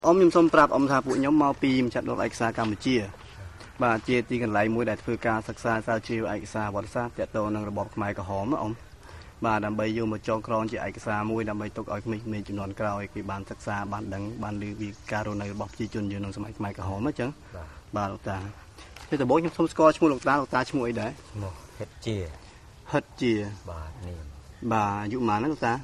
ខ្ញុំសូមប្រាប់ថាពួកខ្ញុំមកពីមជ្ឈមណ្ឌលឯកសារកម្ពុជាបាទជាទីកន្លែងមួយដែលធ្វើការសិក្សាស្រាវជ្រាវឯកសារវត្តសាស្ត្រទាក់ទងនឹងរបបខ្មែរក្រហមបាទដើម្បីយកមកចងក្រងជាឯកសារមួយដើម្បីទុកឲ្យក្មេងៗជំនាន់ក្រោយគេបានសិក្សាបានដឹងបានឮពីការរស់នៅរបស់ប្រជាជនយើងក្នុងសម័យខ្មែរក្រហមអញ្ចឹងបាទលោកតាពីដំបូងខ្ញុំសូមស្គាល់ឈ្មោះលោកតាឈ្មោះអីដែរឈ្មោះហិតជាបាទនេះបាទអាយុប៉ុន្មានលោកតា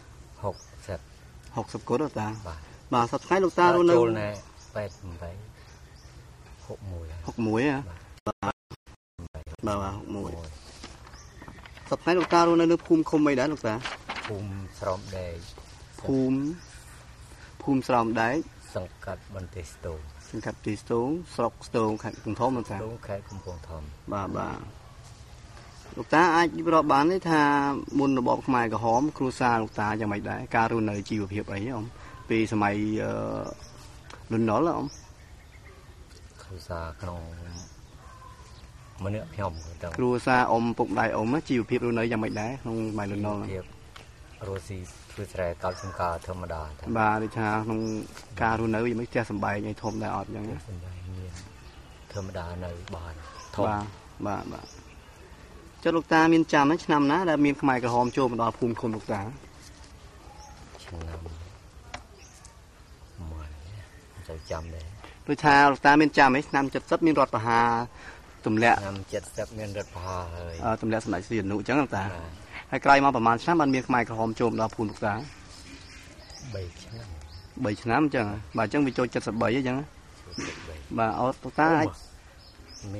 60គាត់លោកតាបាទសប្តាហ៍លោកតារស់នៅចូលណែ88 61ហ៎បាទ61សប្តាហ៍លោកតារស់នៅភូមិឃុំអីដែរលោកតាភូមិស្រោមដែកភូមិស្រោមដែកសង្កាត់បន្ទាយស្ទងស្រុកស្ទងខេត្តកំពង់ធំលោកតាខេត្តកំពង់ធំបាទលោកតាអាចរាប់បានទេថាមុនរបបខ្មែរក្រហមគ្រួសារលោកតាយ៉ាងម៉េចដែរការរស់នៅជីវភាពអីពីសម័យលន់នល់គ្រួសារក្នុងម្នាក់ខ្ញុំគ្រួសារពុកដៃជីវភាពរស់នៅយ៉ាងម៉េចដែរក្នុងសម័យលន់នល់រស់ស៊ីធ្វើស្រែកោតសំការធម្មតាបាទដូចថាក្នុងការរស់នៅយ៉ាងម៉េចផ្ទះសម្បែងឲ្យធំដែរអត់អញ្ចឹងសម្បែងមានធម្មតានៅបានធំបាទចុះលោកតាមានចាំឆ្នាំណាដែលមានខ្មែរក្រហមចូលមកដល់ភូមិឃុំលោកតាឆ្នាំមួយចូលចាំដែរដូចថាលោកតាមានចាំឆ្នាំ70មានរដ្ឋប្រហារទម្លាក់ឆ្នាំ70មានរដ្ឋប្រហារហើយទម្លាក់សម្ដេចសីហនុអញ្ចឹងលោកតាហើយក្រោយមកប្រហែលឆ្នាំបានមានខ្មែរក្រហមចូលមកដល់ភូមិលោកតា 3ឆ្នាំអញ្ចឹងបាទអញ្ចឹងវាចូល73អញ្ចឹងបាទអត់លោកតាអាចមាន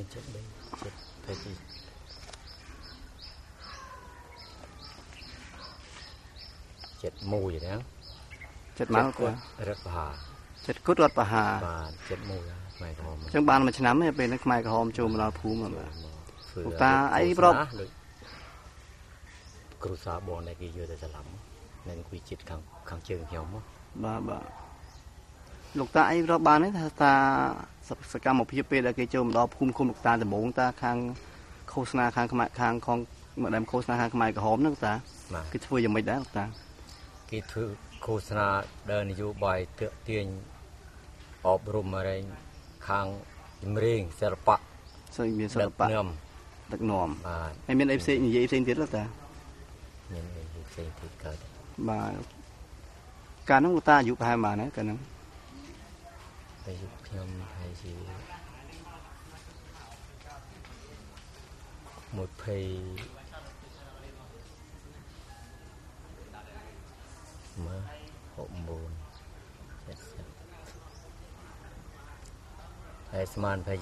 7371ហ្នឹង 70មកគាត់រដ្ឋប្រហារ 70គាត់រដ្ឋប្រហារបាទ71ខ្មែរក្រហមអញ្ចឹងបានមួយឆ្នាំទេពេលហ្នឹងខ្មែរក្រហមចូលមកដល់ភូមិបាទលោកតាអីប្រពគ្រូសាបងដែលគេយកទៅច្រឡំនឹងគួយចិត្តខាងជើងខ្ញុំបាទលោកតាអីរាប់បានទេថាសកម្មភាពពេលដែលគេចូលមកដល់ភូមិឃុំលោកតាដំបងតាខាងឃោសនាខាងខ្មែរខាងของម្ដេចឃោសនាខាងខ្មែរក្រហមហ្នឹងតាគេធ្វើយ៉ាងម៉េចដែរលោកតាគេធ្វើឃោសនាដើរនយោបាយទាក់ទាញអប់រំអីខាងចម្រៀងសិល្បៈមានសិល្បៈដឹកនាំបាទហើយមានអីផ្សេងនិយាយផ្សេងទៀតលោកតាមានអីផ្សេងទៀតកើតបាទកាលនោះលោកតាអាយុប្រហែលប៉ុន្មានកាលនោះអាយុខ្ញុំហើយជា20មក69 70ហើយស្មាន22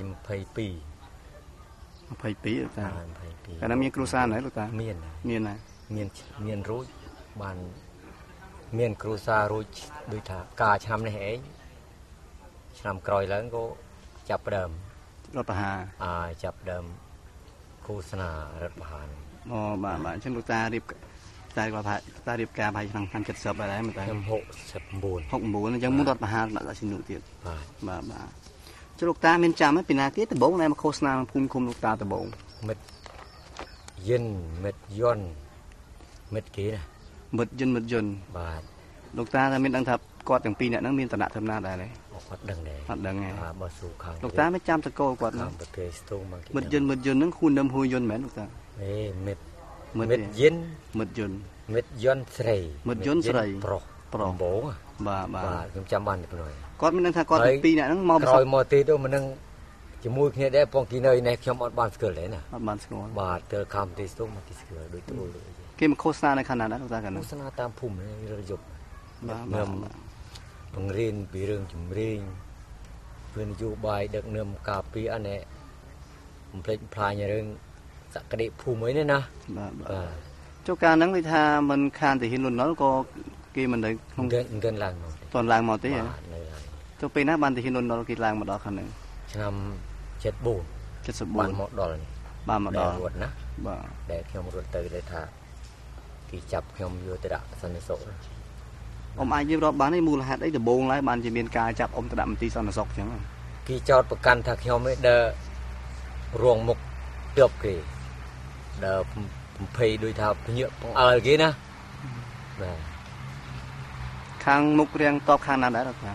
លោកតាកាលនោះមានគ្រួសារណែលោកតាមានរួចបានមានគ្រួសាររួចដូចថាការឆ្នាំនេះឯងឆ្នាំក្រោយឡើងក៏ចាប់ផ្ដើមរដ្ឋប្រហារចាប់ដើមឃោសនារដ្ឋប្រហារបាទអញ្ចឹងលោកតារៀបតែគាត់ថារៀបការប្រហែលឆ្នាំ70ដែរមែនតើខ្ញុំ 69អញ្ចឹងមុនរដ្ឋប្រហារដាក់សីនុទៀតបាទចុះលោកតាមានចាំពីណាគេដំបងដែលមកឃោសនាភូមិឃុំលោកតាដំបងមិត្តយិនមិត្តយន់មិត្តគេណាមិត្តយន់បាទលោកតាថាមានដឹងថាគាត់ទាំងពីរនាក់ហ្នឹងមានឋានៈធម្មតាដែរទេអត់ដឹងទេបើស៊ូខាងលោកតាមិនចាំតកោគាត់ហ្នឹងប្រទេសស្ទងមកមិត្តយន់ហ្នឹងហ៊ូនឹមហ៊ូយន់មែនលោកតាមិត្តយិនមិត្តយន់ស្រីប្រុសដំបងបាទខ្ញុំចាំបានប៉ុណ្ណឹងគាត់មិនដឹងថាគាត់ទាំងពីរនាក់ហ្នឹងមកក្រោយមកទីទៅមិនដឹងជាមួយគ្នាដែរពងគីនៅនេះខ្ញុំអត់បានស្គាល់ទេណាអត់បានស្គាល់បាទទៅខំទីស្ទងមកទីស្គាល់ដូចទូលគេមកឃោសនានៅខាងណាដែរលោកតាកាលនោះឃោសនាតាមភូមិរយប់បាទបង្រៀនពីរឿងចម្រៀងពីនយោបាយដឹកនាំការពីអានេះបំភ្លេចផ្លាញរឿងសក្តិភូមិអីនេះណាបាទចុះការហ្នឹងគេថាមិនខានទៅហ៊ានលន់នល់ក៏គេមិននៅក្នុងមិនឡើងមកតន់ឡើងមកទេចុះពេលណាបានទៅហ៊ានលន់នល់គេឡើងមកដល់ខាងហ្នឹងឆ្នាំ74បានមកដល់នេះបានមកដល់រត់ណាបាទដែលខ្ញុំរត់ទៅដែលថាគេចាប់ខ្ញុំយកទៅដាក់សន្តិសុខអាចយើងរាប់បានទេមូលហេតុអីដំបូងឡើយបានជាមានការចាប់ទៅដាក់មន្ទីរសន្តិសុខអញ្ចឹងគេចោទប្រកាន់ថាខ្ញុំឯងដើររងមុខទើបគេដើរ20ដូចថាភ្ញាក់បង្អើលគេណាបាទខាងមុខរៀងតបខាងណាដែរលោកតា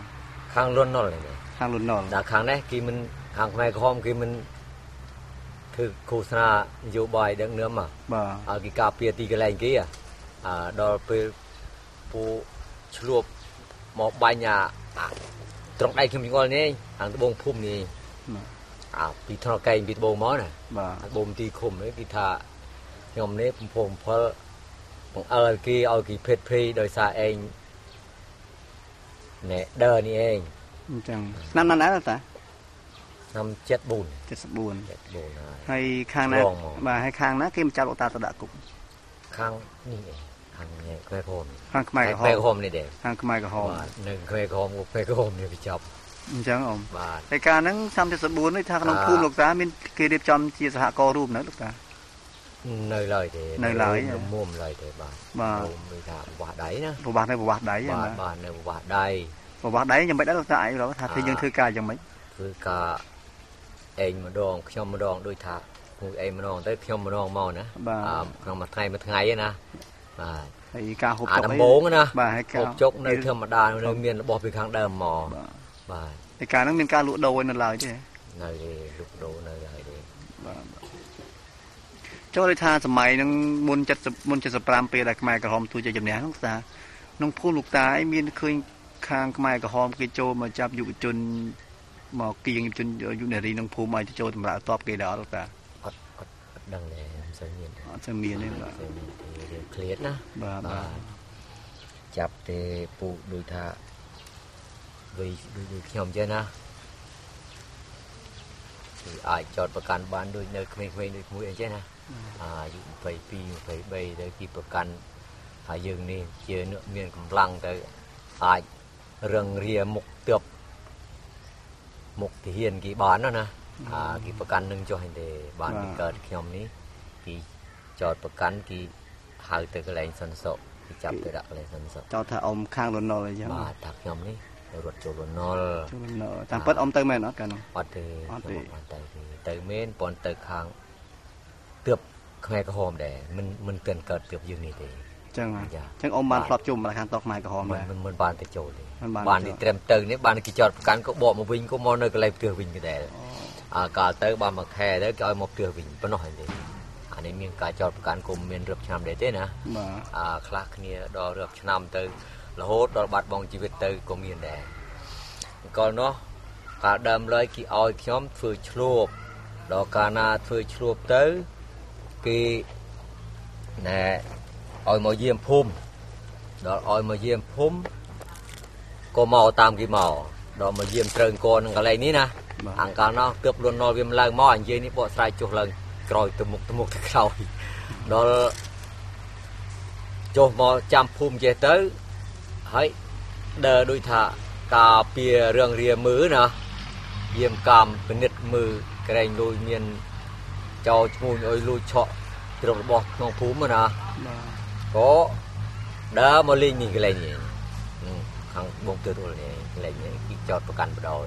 ខាងលន់ណុលនេះខាងលន់ណុលដល់ខាងនេះគេមិនខាងខ្មែរក្រហមគេមិនធ្វើឃោសនានយោបាយដឹកនាំមកបាទឲ្យគេការពារទីកន្លែងគេដល់ពេលពូឆ្លួបមកបាញ់ត្រង់ដៃខ្ញុំយល់នេះខាងត្បូងភូមិនេះពីថ្នាក់កែងពីត្បូងមកណាបាទត្បូងទីឃុំនេះគេថាខ្ញុំនេះកំពុងផលបង្អើគេឲ្យគេភេទភ័យដោយសារឯងណែដើនេះឯងអញ្ចឹងឆ្នាំណាស់តាឆ្នាំ74 74ហើយខាងណាបាទហើយខាងណាគេមកចាប់លោកតាទៅដាក់គុកខាងនេះឯងខាងខ្មែរក្រហមខាងខ្មែរក្រហខ្មែរមក្រហមនេះដែរខាងខ្មែរក្រហមបាទនៅខ្មែរក្រហមខ្មែរក្រហមនេះវាចាប់អញ្ចឹងអមបាទហើយការហ្នឹងឆ្នាំ74នេះថាក្នុងភូមិលោកតាមានគេរៀបចំជាសហគមន៍រួមនៅលោកតានៅឡើយទេនៅឡើយមុំឡើយទេបាទបាទមុំមានថាប្រវាស់ដៃណាប្រវាស់នៅប្រវាស់ដៃបាទបាទនៅប្រវាស់ដៃប្រវាស់ដៃយ៉ាងម៉េចដែរលោកតាឯងរកថាធ្វើយើងធ្វើការយ៉ាងម៉េចគឺការឯងម្ដងខ្ញុំម្ដងដូចថាមួយឯងម្ដងទៅខ្ញុំម្ដងមកណាក្នុងមួយថ្ងៃហ្នឹងណាបាទហើយការហូបអាចុកដំបងណាបាទហើយការហូបចុកនៅធម្មតានៅមានរបស់ពីខាងដើមមកបាទហើយការហ្នឹងមានការលក់ដូរនៅឡើយទេនៅទេលុកដូរនៅហើយទេបាទចូលឲ្យថាសម័យហ្នឹងមុន75ពេលដែលខ្មែរក្រហមទូជាជំនះហ្នឹងតាក្នុងភូមិលោកតាឯងមានឃើញខាងខ្មែរក្រហមគេចូលមកចាប់យុវជនមកគៀងយុវជនយុនារីក្នុងភូមិឲ្យទៅចូលតម្រូវតបគេដែរលោកតាអត់ដឹងទេមិនសូវមានទេអត់សូវមានទេបាទរឿងឃ្លាតណាបាទបាទចាប់ទេពូដូចថាដូចខ្ញុំចឹងណាគឺអាចចោតប្រកាន់បានដូចនៅក្មេងៗដូចមួយអញ្ចឹងណាអាយុ22 23ទៅគេប្រកាន់ហើយយើងនេះជាមានកម្លាំងទៅអាចរឹងរាមុខទើបមុខទាហានគេបានណាគេប្រកាន់នឹងចុះហ្នឹងទេបានពីកើតខ្ញុំនេះគេចោតប្រកាន់គេហៅទៅកន្លែងសន្សុកគេចាប់ទៅដាក់កន្លែងសន្សុកចោតថាអ៊ំខាងលន់ណុលអញ្ចឹងបាទថាខ្ញុំនេះរត់ចូលលន់ណុលចូលលន់ណុលតាមពិតអ៊ំទៅមែនអត់កាលនោះអត់ទេទៅមែនប៉ុន្តែទៅខាងទើបខ្មែរក្រហមដែរមិនទាន់កើតទើបយើងនេះទេអញ្ចឹងអញ្ចឹងអ៊ំបានធ្លាប់ជុំមកខាងតខ្មែរក្រហមដែរមិនបានទៅចូលទេបាននេះត្រឹមទៅនេះបានគេចោតប្រកាន់ក៏បកមកវិញក៏មកនៅកន្លែងផ្ទះវិញក៏ដែរកាលទៅបានមួយខែទៅគេឲ្យមកផ្ទះវិញប៉ុណ្ណោះហើយទេអានេះមានការចោតប្រកាន់គុំមានរឹបឆ្នាំដែរទេណាបាទខ្លះគ្នាដល់រឹបឆ្នាំទៅរហូតដល់បាត់បង់ជីវិតទៅក៏មានដែរកលនោះកាលដើមឡើយគេឲ្យខ្ញុំធ្វើឆ្លួបដល់កាលណាធ្វើឆ្លួបទៅគេណែឲ្យមកយាមភូមិដល់ឲ្យមកយាមភូមិក៏មកតាមគេមកដល់មកយាមត្រូវកនឹងកន្លែងនេះណាអង្កាលនោះទើបលន់ណុលវាមិនឡើងមកអញ្ជើញនេះបកស្រាយចុះឡើងក្រោយទៅមុខទៅក្រោយដល់ចុះមកចាំភូមិចេះទៅហើយដើរដូចថាការពាររឿងរាមើណាយាមកម្មពិនិត្យមើលក្រែងលួយមានចោលឈ្មោះឲ្យលួយឆក់ទ្រព្យរបស់ក្នុងភូមិណា có đá mà linh nhìn cái này nhỉ thằng bông tiêu rồi này cái này nhỉ cái chọtประกันไปđòi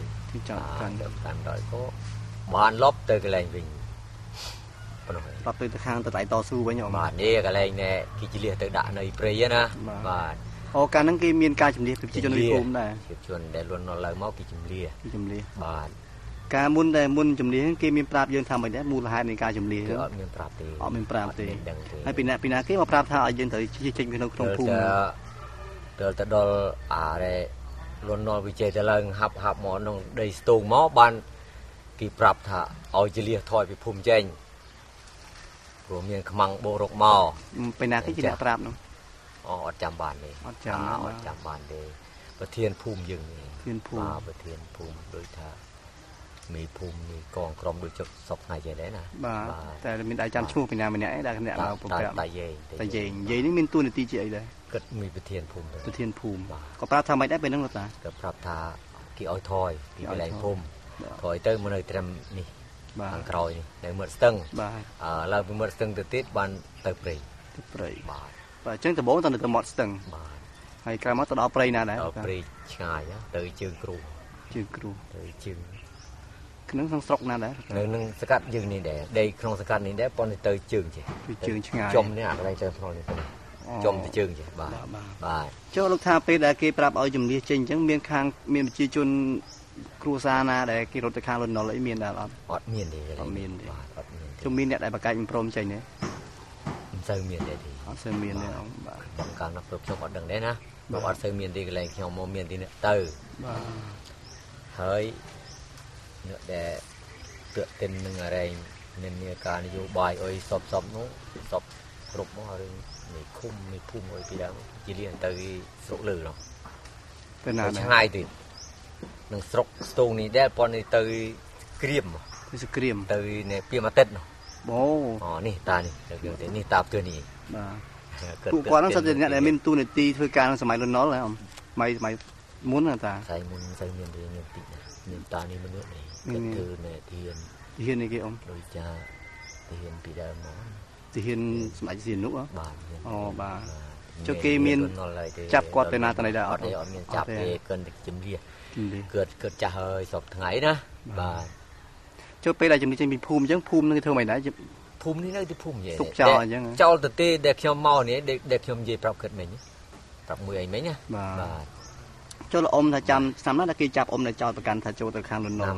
có bàn lóp tới cái này mình ប្រាប់ទៅខាងទៅដៃតស៊ូវិញអ៊ំបាទនេះកន្លែងនេះគេជលៀសទៅដាក់នៅព្រៃណាបាទអូកាលហ្នឹងគេមានការជំនះពីជនភូមិដែរជាជនដែលលន់នៅឡើងមកគេជំលៀស បាទការមុនដែលមុនជំនះគេមានប្រាប់យើងថាមិនដែរមូលហេតុនៃការជំនះអត់មានប្រាប់ទេអត់មានប្រាប់ទេហើយពីណាគេមកប្រាប់ថាឲ្យយើងត្រូវចេញពីក្នុងភូមិដល់ទៅដល់អារ៉េលន់នៅវិជ័យទៅឡើងហាប់មកក្នុងដីស្ទូងមកបានគេប្រាប់ថាឲ្យជលៀសថយពីភូមិចេញ ព្រោះមានខ្មាំងបោរកមកពីណាគេជាអ្នកប្រាប់នោះអត់ចាំបានទេអត់ចាំបានទេប្រធានភូមិយើងនេះ ប្រធានភូមិដូចថាមេភូមិនេះកងក្រុមដូចចុកសពថ្ងៃដែរណាបាទតែមានដៃចាំឈ្មោះពីណាម្នាក់ឯងដែលអ្នកមកប្រាប់តែយាយតែយាយនិយាយនេះមានតួនាទីជាអីដែរគិតមានប្រធានភូមិប្រធានភូមិក៏ប្រាប់ថាមិនដែរពេលហ្នឹងលោកតាក៏ប្រាប់ថាគេឲ្យថយពីកន្លែងភូមិថយទៅមកនៅត្រឹមនេះ ខាងក្រោយនេះនៅមាត់ស្ទឹងបាទឡើងពីមាត់ស្ទឹងទៅទៀតបានទៅព្រៃបាទបាទអញ្ចឹងដំបូងទៅមាត់ស្ទឹងបាទហើយក្រោយមកទៅដល់ព្រៃណាដែរដល់ព្រៃឆ្ងាយទៅជើងគ្រូជើងគ្រូទៅជើងក្នុងស្រុកណាដែរនៅនឹងសកាត់យើងនេះដែរដីក្នុងសកាត់នេះដែរប៉ុន្តែទៅជើងចេះជើងឆ្ងាយចំនេះអាកន្លែងទៅស្រុកនេះអចំទៅជើងចេះបាទបាទចូលលោកថាពេលដែលគេប្រាប់ឲ្យជំនះចេញអញ្ចឹងមានខាងមានប្រជាជនគ្រួសារណាដែលគេរត់ទៅខាងលន់នល់អីមានដែរអត់អត់មានទេអត់មានទេបាទអត់មានទេជុំមានអ្នកដែលបកាច់មិនព្រមចេញទេមិនសូវមានទេអត់សូវមានទេអង្គបាទបងកាលនោះខ្ញុំអត់ដឹងដែរណាបងអត់សូវមានទេកន្លែងខ្ញុំមកមានទីនេះទៅបាទហើយអ្នកដែលទើបទិននឹងអរែងមានការនយោបាយអុយសពនោះសពគ្រប់មករឿងនេះឃុំនេះភូមិអុយពីដើមជាលៀនទៅស្រុកលើនោះទៅណាឆ្ងាយទៅនឹងស្រុកស្ទូងនេះដែរប៉ុននេះទៅក្រៀមទៅសក្រៀមទៅនេះពីមួយអាទិត្យនោះអូនេះតានេះទៅគេនេះតាផ្ទះនេះបាទពួកគាត់ហ្នឹងសិតតែអ្នកដែលមានទូនាទីធ្វើការក្នុងសម័យលន់នល់ហ៎សម័យមុនណាតាសម័យមុនសូវមានទីមានតានេះមនុស្សនេះគេធ្វើនៅហ៊ាននេះគេដូចចាហ៊ានពីដើមមកហ៊ានសម្ដេចសៀននុបាទអូបាទចុះគេមានចាប់គាត់ទៅណាទៅណីដែរអត់មានចាប់ទេកិនទៅជំនះគឺចាស់ហើយសពថ្ងៃណាបាទចុះពេលដែលជំនះចេញពីភូមិអញ្ចឹងភូមិនឹងធ្វើមិនដែរភូមិនេះនៅទីភូមិយេទុកចោលអញ្ចឹងចោលទៅទេដែលខ្ញុំមកនេះដែលខ្ញុំនិយាយប្រាប់គិតមិញប្រាប់មួយអីមិញណាបាទចុះលោកអ៊ំថាចាំឆ្នាំណាដែលគេចាប់អ៊ំនៅចោលប្រកាន់ថាចូលទៅខាងលន់នល់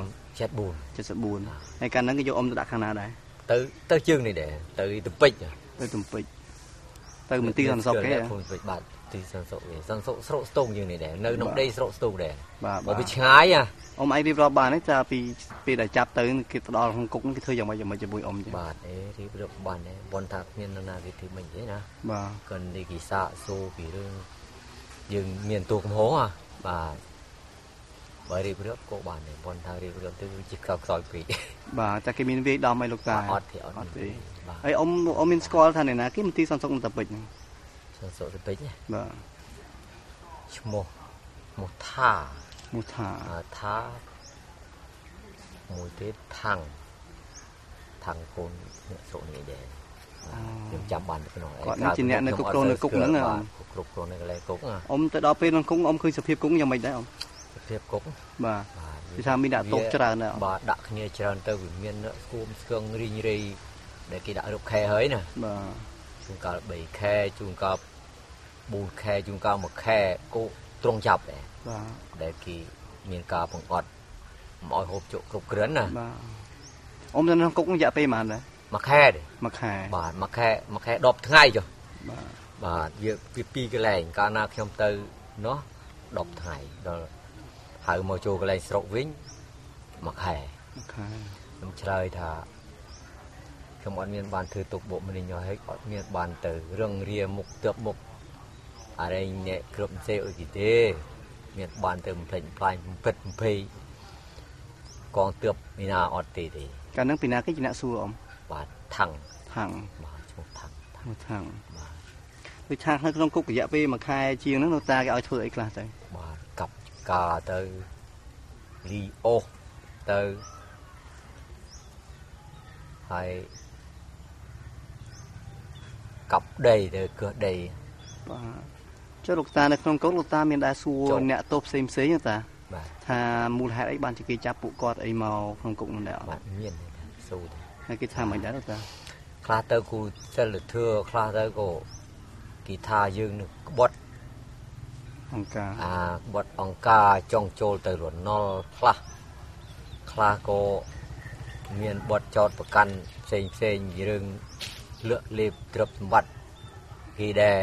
74 ហើយកាលហ្នឹងគេយកអ៊ំទៅដាក់ខាងណាដែរទៅជើងនេះដែរទៅទំពេចទៅទំពេចទៅមន្ទីរសន្តិសុខគេភូមិពេចបាទទីសន្តិសុខគេសន្តិសុខស្រុកស្ទូងយើងនេះដែរនៅក្នុងដីស្រុកស្ទូងដែរបាទវាឆ្ងាយអ៊ំឯងរៀបរាប់បានទេចាពីពេលដែលចាប់ទៅគេទៅដល់ក្នុងគុកគេធ្វើយ៉ាងម៉េចជាមួយអ៊ំចឹងបាទរៀបរាប់បានដែរប៉ុន្តែមាននរណាគេធ្វើមិនទេណាបាទកិននេះគេសាកសូពីរឿងយើងមានតួកំហុសបាទបើរៀបរាប់ក៏បានដែរប៉ុន្តែរៀបរាប់ទៅជាខ្សោយពេកបាទតែគេមានវាយដំឲ្យលោកតាអត់ទេហើយអ៊ំមានស្គាល់ថាអ្នកណាគេមន្ទីរសន្តិសុខនៅតាពេជ្រហ្នឹងសន្តិសុខតាពេជ្របាទឈ្មោះថាមួយទៀតថាំងកូនអ្នកស្រុកនេះដែរខ្ញុំចាំបានក្នុងគាត់ជាអ្នកនៅគ្រប់គ្រងនៅគុកហ្នឹងគ្រប់គ្រងនៅកន្លែងគុកអ៊ំទៅដល់ពេលក្នុងគុកអ៊ំឃើញសភាពគុកយ៉ាងម៉េចដែរអ៊ំសភាពគុកបាទគឺថាមានដាក់ទោសច្រើនដែរបាទដាក់គ្នាច្រើនទៅវាមានស្គួមស្គងរីងរៃដែលគេដាក់រົບខែហើយណាបាទជួនកាល3ខែជួនកាល4ខែជួនកាល1ខែគោត្រង់ចាប់ដែរបាទដែលគេមានការបង្អត់មកឲ្យហូបជក់គ្រប់គ្រាន់ណាបាទអ៊ំនៅក្នុងគុករយៈពេលប៉ុន្មានដែរ 1ខែទេ 1ខែបាទ1ខែ10ថ្ងៃចុះបាទវាពី2កន្លែងកាលណាខ្ញុំទៅនោះ10ថ្ងៃដល់ហៅមកចូលកន្លែងស្រុកវិញ1ខែខ្ញុំឆ្លើយថាខ្ញុំអត់មានបានធ្វើទុកបុកម្នេញឲ្យអត់មានបានទៅរឹងរាមុខទើបមុខអរែងអ្នកគ្រប់ផ្សេងអីទេមានបានទៅបំផ្លិចបំផ្លាញបំពិតបំភ័យកងទើបមីណាអត់ទេកាលហ្នឹងពីណាគេជាអ្នកសួរអ៊ំបាទថាំងបាទឈ្មោះថាំងបាទដូចថានៅក្នុងគុករយៈពេល1ខែជាងហ្នឹងលោកតាគេឲ្យធ្វើអីខ្លះទៅបាទកាប់កាទៅលីអូសទៅហើយកាប់ដីទៅគឺដីបាទចុះលោកតានៅក្នុងគុកលោកតាមានដែរសួរអ្នកទោសផ្សេងតាថាមូលហេតុអីបានជាគេចាប់ពួកគាត់អីមកក្នុងគុកនោះដែរបាទមានសួរហើយគេថាមិនដែរលោកតាខ្លះទៅគូសិលធម៌ខ្លះទៅក៏គេថាយើងនឹងក្បត់អង្គការក្បត់អង្គការចង់ចូលទៅរណល់ខ្លះក៏មានបទចោតប្រកាន់ផ្សេងរឿងលើកលេបទ្រព្យសម្បត្តិគេដែរ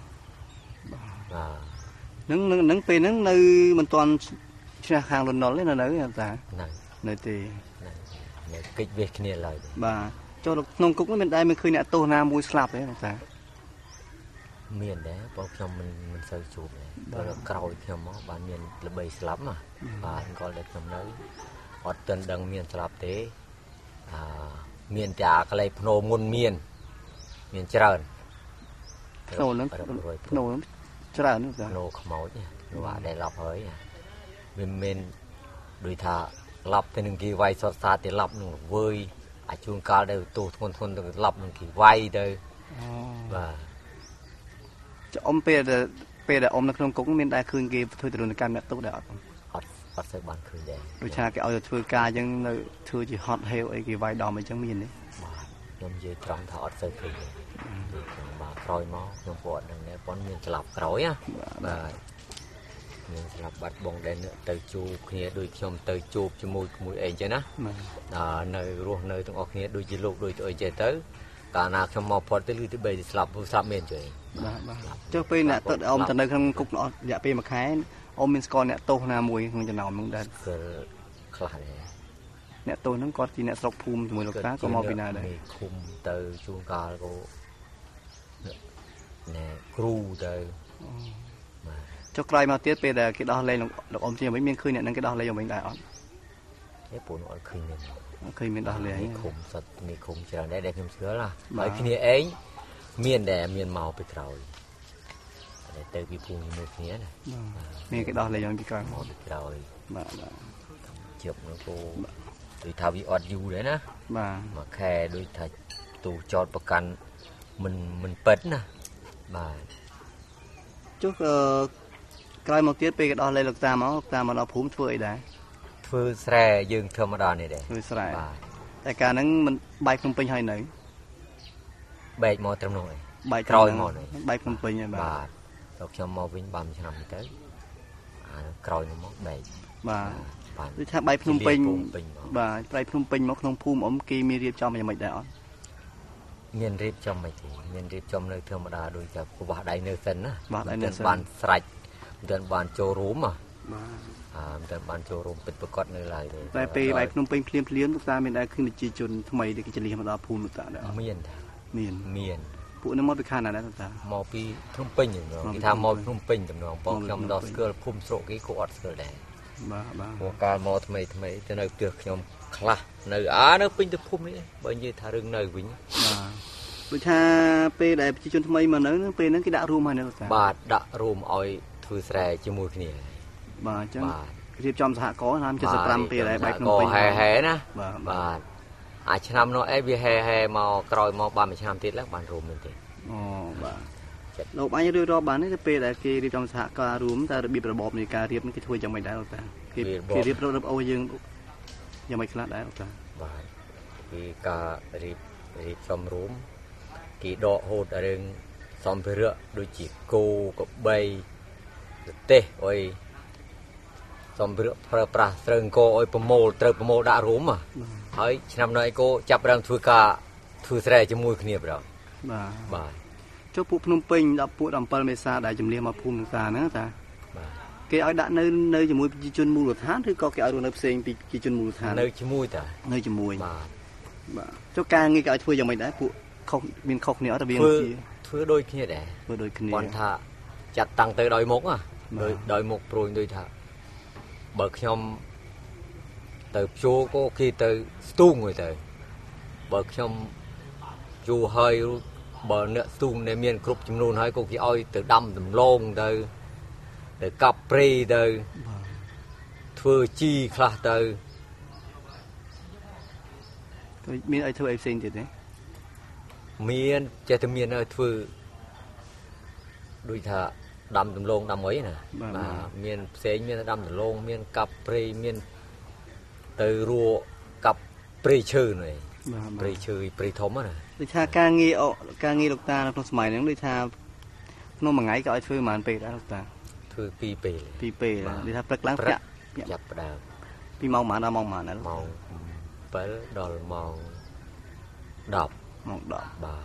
នឹងពេលហ្នឹងនៅមិនទាន់ឈ្នះខាងលន់នល់ទេនៅតានៅទេនៅកិច្ចវេះគ្នាឡើយបាទចូលក្នុងគុកមិនដែលមិនឃើញអ្នកទោសណាមួយស្លាប់ទេតាមានដែរព្រោះខ្ញុំមិនសូវជួបទេព្រោះក្រោយខ្ញុំមកបានមានល្បីស្លាប់បាទគាត់ដែលខ្ញុំនៅអត់ទាន់ដឹងមានស្លាប់ទេមានតែកន្លែងភ្នោមុនមានច្រើនភ្នោហ្នឹងច្រើនភ្នោខ្មោចនោះដែលឡប់ហើយវាមិនដូចថាឡប់ទៅនឹងគេវាយសតសាទៅឡប់នឹងវើយអាចជួនកាលដែលទោសធ្ងន់ទៅឡប់នឹងគេវាយទៅបាទចអ៊ំពេលដែលអ៊ំនៅក្នុងគុកមានដែរឃើញគេធ្វើទរណកម្មអ្នកទោសដែរអត់សូវបានឃើញដែរដូចថាគេឲ្យទៅធ្វើការអញ្ចឹងនៅធ្វើជាហត់ហេវអីគេវាយដំអញ្ចឹងមានទេបាទខ្ញុំនិយាយត្រង់ថាអត់សូវឃើញទេខ្ញុំបាទក្រោយមកខ្ញុំពត់នឹងប៉ុនមានស្លាប់ក្រោយណាបាទមានស្លាប់បាត់បងដែលទៅជួបគ្នាដូចខ្ញុំទៅជួបជាមួយអីចឹងណានៅរស់នៅទាំងអស់គ្នាដូចជាលោកដូចអីចេះទៅកាលណាខ្ញុំមកផុតទៅលឺទៅបីស្លាប់មានជួយបាទចុះពេលអ្នកទៅអមទៅនៅក្នុងគុករយៈពេល1ខែអមមានស្គាល់អ្នកទោសណាមួយក្នុងចំណោមហ្នឹងដែរគឺខ្លះដែរអ្នកទោសហ្នឹងគាត់ជាអ្នកស្រុកភូមិជាមួយលោកតាក៏មកពីណាដែរឃុំទៅជួនកាលក៏ណែគ្រូទៅចុះក្រោយមកទៀតពេលដែលគេដោះលែងលោកអ៊ំជាវិញមានឃើញអ្នកហ្នឹងគេដោះលែងវិញដែរអត់ពូនអត់ឃើញមានដោះលែងឃុំសត្វមានឃុំច្រើនដែរដែលខ្ញុំស្គាល់ណាហើយគ្នាឯងមានដែរមានមកពីក្រោយតែទៅពីភូមិជាមួយគ្នាណាមានគេដោះលែងពីក្រោយមកពីក្រោយបាទជប់នោះគោដូចថាវាអត់យូរដែរណាបាទមួយខែដូចថាទូចោតប្រកាន់មិនប៉ិតណាបាទចុះក្រោយមកទៀតពេលគេដោះលែងលោកតាមកដល់ភូមិធ្វើអីដែរធ្វើស្រែយើងធម្មតានេះដែរធ្វើស្រែបាទតែកាលហ្នឹងមិនបែកភ្នំពេញហើយនៅបែកមកត្រឹមនោះឯងបែកក្រោយមកបែកភ្នំពេញហើយបាទដល់ខ្ញុំមកវិញបានឆ្នាំទៅក្រោយមកបែកបាទដូចថាបែកភ្នំពេញបាទបែកភ្នំពេញមកក្នុងភូមិអ៊ំគេមានរៀបចំយ៉ាងម៉េចដែរអត់មានរៀបចំមិនទេមានរៀបចំនៅធម្មតាដូចតែបោះដៃនៅសិនណាបានស្រេចមិនបានចូលរួមបាទមិនបានចូលរួមពិតប្រកបនៅឡើយទេតែពេលបែកភ្នំពេញភ្លាមលោកតាមានដែរឃើញប្រជាជនថ្មីដែលគេចលះមកដល់ភូមិលោកតាដែរមានពួកនឹងមកពីខាងណាដែរលោកតាមកពីភ្នំពេញគេថាមកភ្នំពេញតំណងបងខ្ញុំដល់ស្គាល់ភូមិស្រុកគេក៏អត់ស្គាល់ដែរបាទកាលមកថ្មីទៅនៅផ្ទះខ្ញុំខ្លះនៅនៅពេញទៅភូមិនេះបើនិយាយថារឿងនៅវិញដូចថាពេលដែលប្រជាជនថ្មីមកនៅពេលហ្នឹងគេដាក់រួមហើយលោកតាបាទដាក់រួមឲ្យធ្វើស្រែជាមួយគ្នាបាទអញ្ចឹងរៀបចំសហគមន៍ឆ្នាំ75ពេលដែលបែកភ្នំពេញហែណាបាទឆ្នាំនោះវាហែមកក្រោយមកបានមួយឆ្នាំទៀតឡើងបានរួមមែនទេបាទលោកអញរៀបរាប់បានទេពេលដែលគេរៀបចំសហការរួមតែរបៀបរបបនៃការរៀបនេះគេធ្វើយ៉ាងម៉េចដែរលោកតាគេរៀបរាប់អូយើងយ៉ាងម៉េចខ្លះដែរលោកតាបាទពីការរៀបចំរួមគេដកហូតរឿងសម្ភារៈដូចជាគោកបីទេសអុយសម្ភារៈប្រើប្រាស់ស្រូវអង្គអុយប្រមូលត្រូវប្រមូលដាក់រួមហើយឆ្នាំនោះឯកោចាប់ដើមធ្វើស្រែជាមួយគ្នាបាទចុះពួកភ្នំពេញដល់ពួក17មេសាដែលជំនះមកភូមិលោកតាហ្នឹងតាបាទគេឲ្យដាក់នៅជាមួយប្រជាជនមូលដ្ឋានឬក៏គេឲ្យរស់នៅផ្សេងពីប្រជាជនមូលដ្ឋាននៅជាមួយតានៅជាមួយបាទចុះការងារគេឲ្យធ្វើយ៉ាងម៉េចដែរពួកមានខុសគ្នាអត់រវាងធ្វើដូចគ្នាដែរធ្វើដូចគ្នាគាត់ថាចាត់តាំងទៅដោយមុខដោយមុខព្រួយដូចថាបើខ្ញុំទៅភ្ជួរក៏គេទៅស្ទូងហើយទៅបើខ្ញុំជួហើយបើអ្នកស្ទូងដែលមានគ្រប់ចំនួនហើយក៏គេឲ្យទៅដាំដំឡូងទៅកាប់ព្រៃទៅធ្វើជីខ្លះទៅមានឲ្យធ្វើអីផ្សេងទៀតទេមានចេះតែមានឲ្យធ្វើដូចថាដាំដំឡូងដាំអីណាមានផ្សេងមានដាំដំឡូងមានកាប់ព្រៃមានទៅរួកាប់ព្រៃឈើនេះព្រៃឈើព្រៃធំណាដូចថាការងារលោកតានៅក្នុងសម័យហ្នឹងដូចថាក្នុងមួយថ្ងៃក៏ឲ្យធ្វើប្រហែលពេលដែរលោកតាធ្វើ2ពេលដូចថាព្រឹកឡើងចាប់ផ្ដើមពីម៉ោងប៉ុន្មានដល់ម៉ោងប៉ុន្មានម៉ោង7ដល់ម៉ោង10 ម៉ោង10 បាទ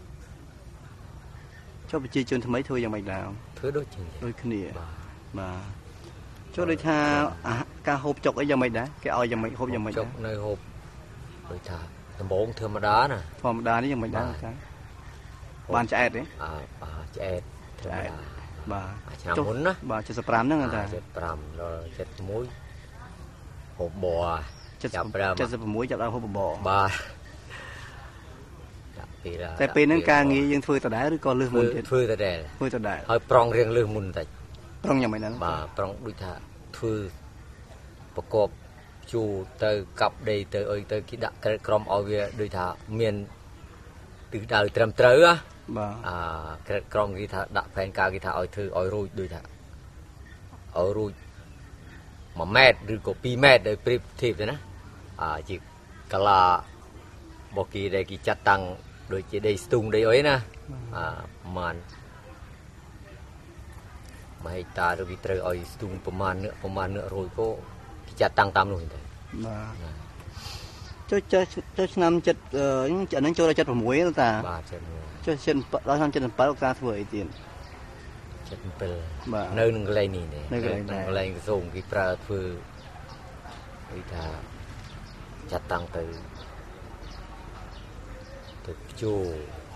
ចុះប្រជាជនថ្មីធ្វើយ៉ាងម៉េចដែរធ្វើដូចគ្នាបាទចុះដូចថាការហូបចុកអីយ៉ាងម៉េចដែរគេឲ្យយ៉ាងម៉េចហូបយ៉ាងម៉េចចុកនៅហូបដូចថាដំបងធម្មតាណាធម្មតានេះយ៉ាងម៉េចដែរបានឆ្អែតទេឆ្អែតធម្មតាបាទឆ្នាំមុនណាបាទ75ហ្នឹងតា 75ដល់71ហូបប័រ 76ចាប់ដើមហូបប័របាទតែពេលហ្នឹងការងារយើងធ្វើដដែលឬក៏លើសមុនទៀតធ្វើដដែលហើយប្រងរៀងលើសមុនតិចប្រងយ៉ាងម៉េចហ្នឹងបាទប្រងដូចថាធ្វើប្រកបជួទៅកាប់ដីទៅអីទៅគេដាក់ក្រមឲ្យវាដូចថាមានទិសដៅត្រឹមត្រូវណាបាទក្រមគេថាដាក់ផែនការគេថាឲ្យធ្វើឲ្យរួចដូចថាឲ្យរួច1ម៉ែត្រឬក៏2ម៉ែត្រដោយប្រៀបធៀបទៅណាជាកាឡាបូគីដែលគេចាត់តាំងដូចជាដីស្ទូងដីអីណាมันไม่ตาเราวิตรเอาตุงประมาณเนื้อโรยก็จัดตั้งตามนู่นเลย cho năm chật chợ nắng cho chật vào muối ta cho chân đó sang chân bắt ta thổi tiền chật pel nơi nâng cái này nè nâng cái này dùng cái pra phư người ta chặt tăng từ chu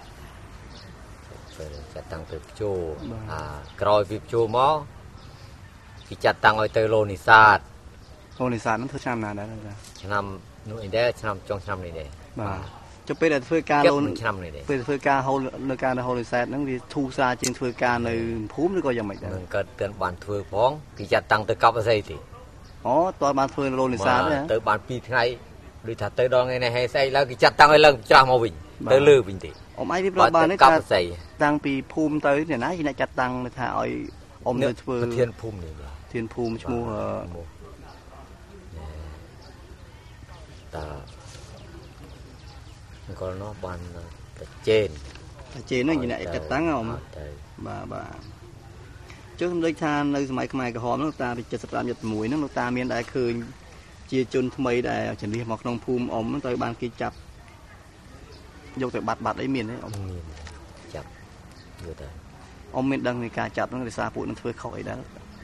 chặt tăng từ chu rồi việc chu mó thì chặt tăng ở từ lô nì sạt nó thưa trăm nào đấy năm nuôi đấy năm trong năm này đấy cho bây giờ phơi ca luôn bây giờ phơi ca hôi nơi ca hôi sạt nó đi thu xa trên phơi ca nơi phú nó coi giờ mày mình cần tiền bàn phơi bón thì chặt tăng từ cặp ở đây thì toàn bàn phơi lô nì sạt đấy từ bàn pi ngày đi thật tới đó ngày này hay say là cái chặt tăng hay lần cho màu bình tới lư bình thì ông ấy đi ra bàn đấy tăng pi phum tới thì nãy chỉ chặt tăng thà ơi ông nơi phơi thiên phum này thiên phum mua ta còn nó bàn trên nó như này chặt tăng không bà trước đây tha nơi máy cái hòm nó ta bị chặt sập làm giật mũi nó ta miền đại khơi chia chun mấy đại chuẩn bị mặc nông phum ống nó tới ban kia chặt dùng tới bạt đấy miền đấy ông chặt ông miền đằng này cả chặt nó xa bụi nó phơi khỏi đó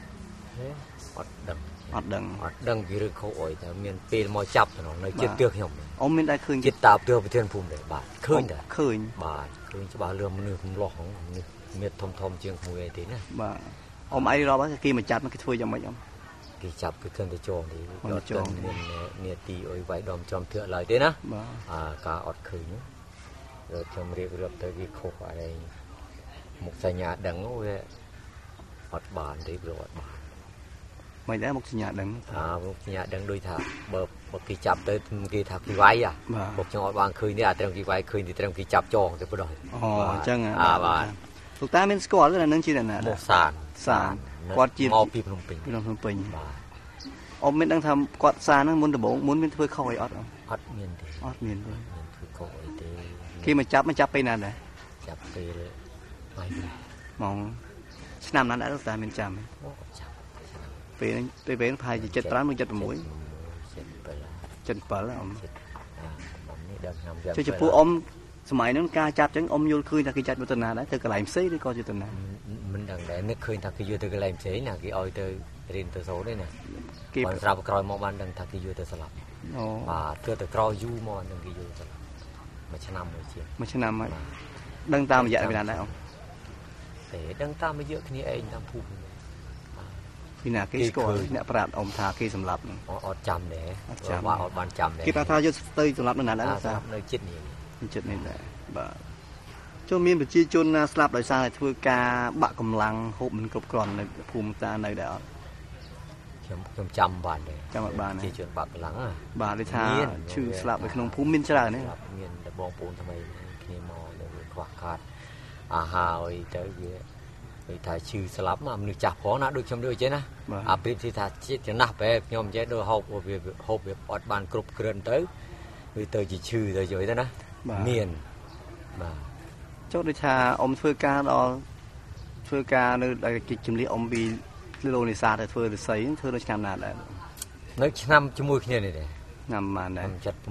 hoạt đằng cái rừng khâu ổiแต่miền pin mò chập nó nơi chết tiêu nhom ông miền đại khơi chết tạp tiêuไปเทือนภูมิเลยบาดเคยเด้อเคยบาดเคยจะบาเรือมันนึกหลอกของเม็ดทอมๆเจียงมวยที่นะบ่ông ấy đó bác kia mà chặt nó cái thui cho mấy ông cái chặt cái thân cái tròn thì nó trònเนี่ยตีơi vậy đom tròn thưa lại thếนะcả ọt khơi nữa rồi trongเรียกเรือtới cái khâuอะไรmộtสายญาดังโอ้ยอดบานได้บ่อดบาน mày đã một nhà đằng một nhà đằng đôi thà một kỳ chập tới kỳ thà kỳ váy một trong họ bằng khơi này trong kỳ váy khơi thì trong kỳ chập tròn thì có đòi chăng thực ta mình score là nâng chi là một sàn quạt chìm màu pin Phnom Penh ông mình đang tham quạt sàn nó muốn được bổ muốn mình thuê khôi ọt không ọt miền thôi khi mà chậpไปnè chậpไปไม่ mong năm nó đã được ta mình chạmไปเป็นพายจะร้านมันจะมุ้ยจันเปิลแล้วจะพูดอมสมัยนั้นกาจับจังอมโยนคืนถ้ากิจัดบุตรนาได้เธอก็ไหลซีได้ก็จุดนั้นมันดังแต่นึกคืนถ้ากิโยเธอก็ไหลซีน่ะกิออยเธอเรียนเธอโซ่ได้น่ะวันสาวกรอยมอมันดังถ้ากิโยเธอสลับเธอแต่กรอยยูมอดังกิโยสลับมาชนะมวยเชียร์มาชนะมั้ยดังตามมาเยอะเวลาได้เอาแต่ดังตามมาเยอะทีนี้เองตามภูมิที่น่ะกี่สกอร์เนี่ยประหลาดอมทากี่สำหรับอดจำเนี่ยว่าอดบานจำเนี่ยกี่ประธานยุทธเตยสำหรับนั่นน่ะแล้วในจิตนี่จิตนี่แหละบ่ช่วงมีประชาชนสลับโดยสารធ្វើការបកកម្លាំងហូបមិនគ្រប់គ្រាន់នៅភូមិតានៅដែរអត់ខ្ញុំចាំបានដែរចាំបានជាជនបកកម្លាំងបាទដូចថាឈឺស្លាប់នៅក្នុងភូមិមានច្រើនណាមានបងប្អូនថ្មីគ្នាមកនៅខ្វះខាតអាហារអីទៅវាថាឈឺស្លាប់មនុស្សចាស់ផងណាដូចខ្ញុំដូចចេះណាអាព្រៀបទីថាជាតិចំណាស់បែបខ្ញុំចេះដូចហូបវាអត់បានគ្រប់គ្រាន់ទៅវាទៅជាឈឺទៅយល់ទៅណាមានបាទចុះដូចថាអ៊ំធ្វើការដល់ធ្វើការនៅជំនះអ៊ំពីលូនេសាទៅធ្វើរស័យធ្វើនៅឆ្នាំណាដែរនៅឆ្នាំជាមួយគ្នានេះដែរឆ្នាំប៉ុន្មានដែរ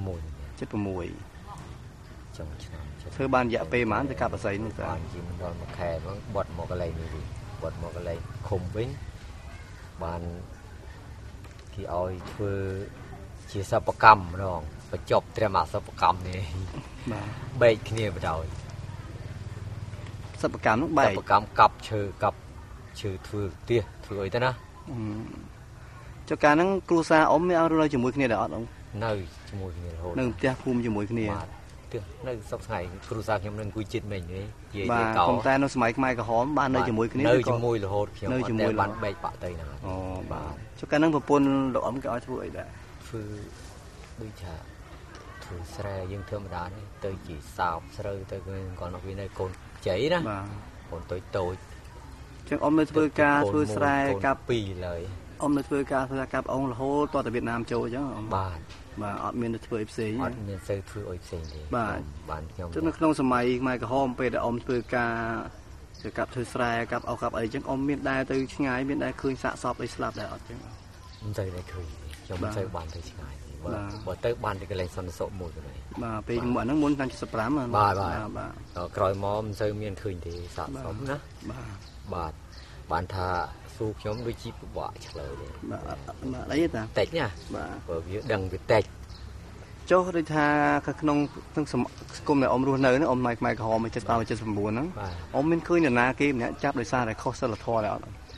76ចុងឆ្នាំធ្វើបានរយៈពេលប៉ុន្មានទៅកាប់រស័យនោះតើបានជាមិនដល់មួយខែមកបត់មកកន្លែងនេះបត់មកកន្លែងឃុំវិញបានគេឲ្យធ្វើជាសិប្បកម្មម្ដងបញ្ចប់ត្រឹមអាសិប្បកម្មនេះបាទបែកគ្នាបដ ாய் សិប្បកម្មនោះបែកសិប្បកម្មកាប់ឈើធ្វើទៀសធ្វើអីទៅណាចុះការហ្នឹងគ្រូសាអ៊ំមានឲ្យនៅជាមួយគ្នាដែរអត់អ៊ំនៅជាមួយគ្នារហូតនៅផ្ទះភូមិជាមួយគ្នានៅសពថ្ងៃគ្រូសាខ្ញុំនឹងអង្គុយចិត្តមិញនេះនិយាយកោតែនៅសម័យខ្មែរក្រហមបាននៅជាមួយគ្នានៅជាមួយរហូតខ្ញុំអត់តែបានបែកបាក់ទៅហ្នឹងអូបាទចុះការហ្នឹងប្រពន្ធលោកអ៊ំគេឲ្យធ្វើអីដែរធ្វើដូចថាធ្វើស្រែយើងធម្មតានេះទៅជាសោបស្រូវទៅគាត់នៅវានៅកូនជ័យណាបាទកូនតូចចឹងអ៊ំនៅធ្វើការធ្វើស្រែកាប់ 2ឡើយអ៊ំនៅធ្វើការកាប់អងរហូតតទៅវៀតណាមចូលចឹងបាទបាទអត់មានទៅធ្វើអីផ្សេងអត់មានទៅធ្វើអីផ្សេងទេបានខ្ញុំចឹងនៅក្នុងសម័យខ្មែរក្រហមពេលដែលអ៊ំធ្វើការទៅកាប់ធ្វើស្រែកាប់អោកាប់អីចឹងអ៊ំមានដែរទៅឆ្ងាយមានដែរឃើញសាកសពអីស្លាប់ដែរអត់ចឹងមិនទៅឃើញខ្ញុំមិនទៅបានទៅឆ្ងាយបើទៅបានទៅកន្លែងសន្តិសុខមួយទៅបាទពេលហ្នឹងមុនឆ្នាំ75 បាទក្រោយមកមិនទៅមានឃើញទេសាកសពណាបាទបានថាស៊ូខ្ញុំដូចជាពិបាកឆ្លើយទេបាទអីតាតិចណាបាទបើវាដឹងវាតិចចុះដូចថាក្នុងសង្គមដែលអ៊ំរស់នៅហ្នឹងអ៊ំខ្មែរក្រហម78 79ហ្នឹងអ៊ំមានឃើញនរណាគេម្នាក់ចាប់ដោយសារតែខុសសិលធម៌ដែរអត់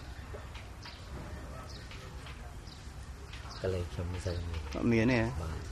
កលេខ្ញុំមិនសូវមានទេ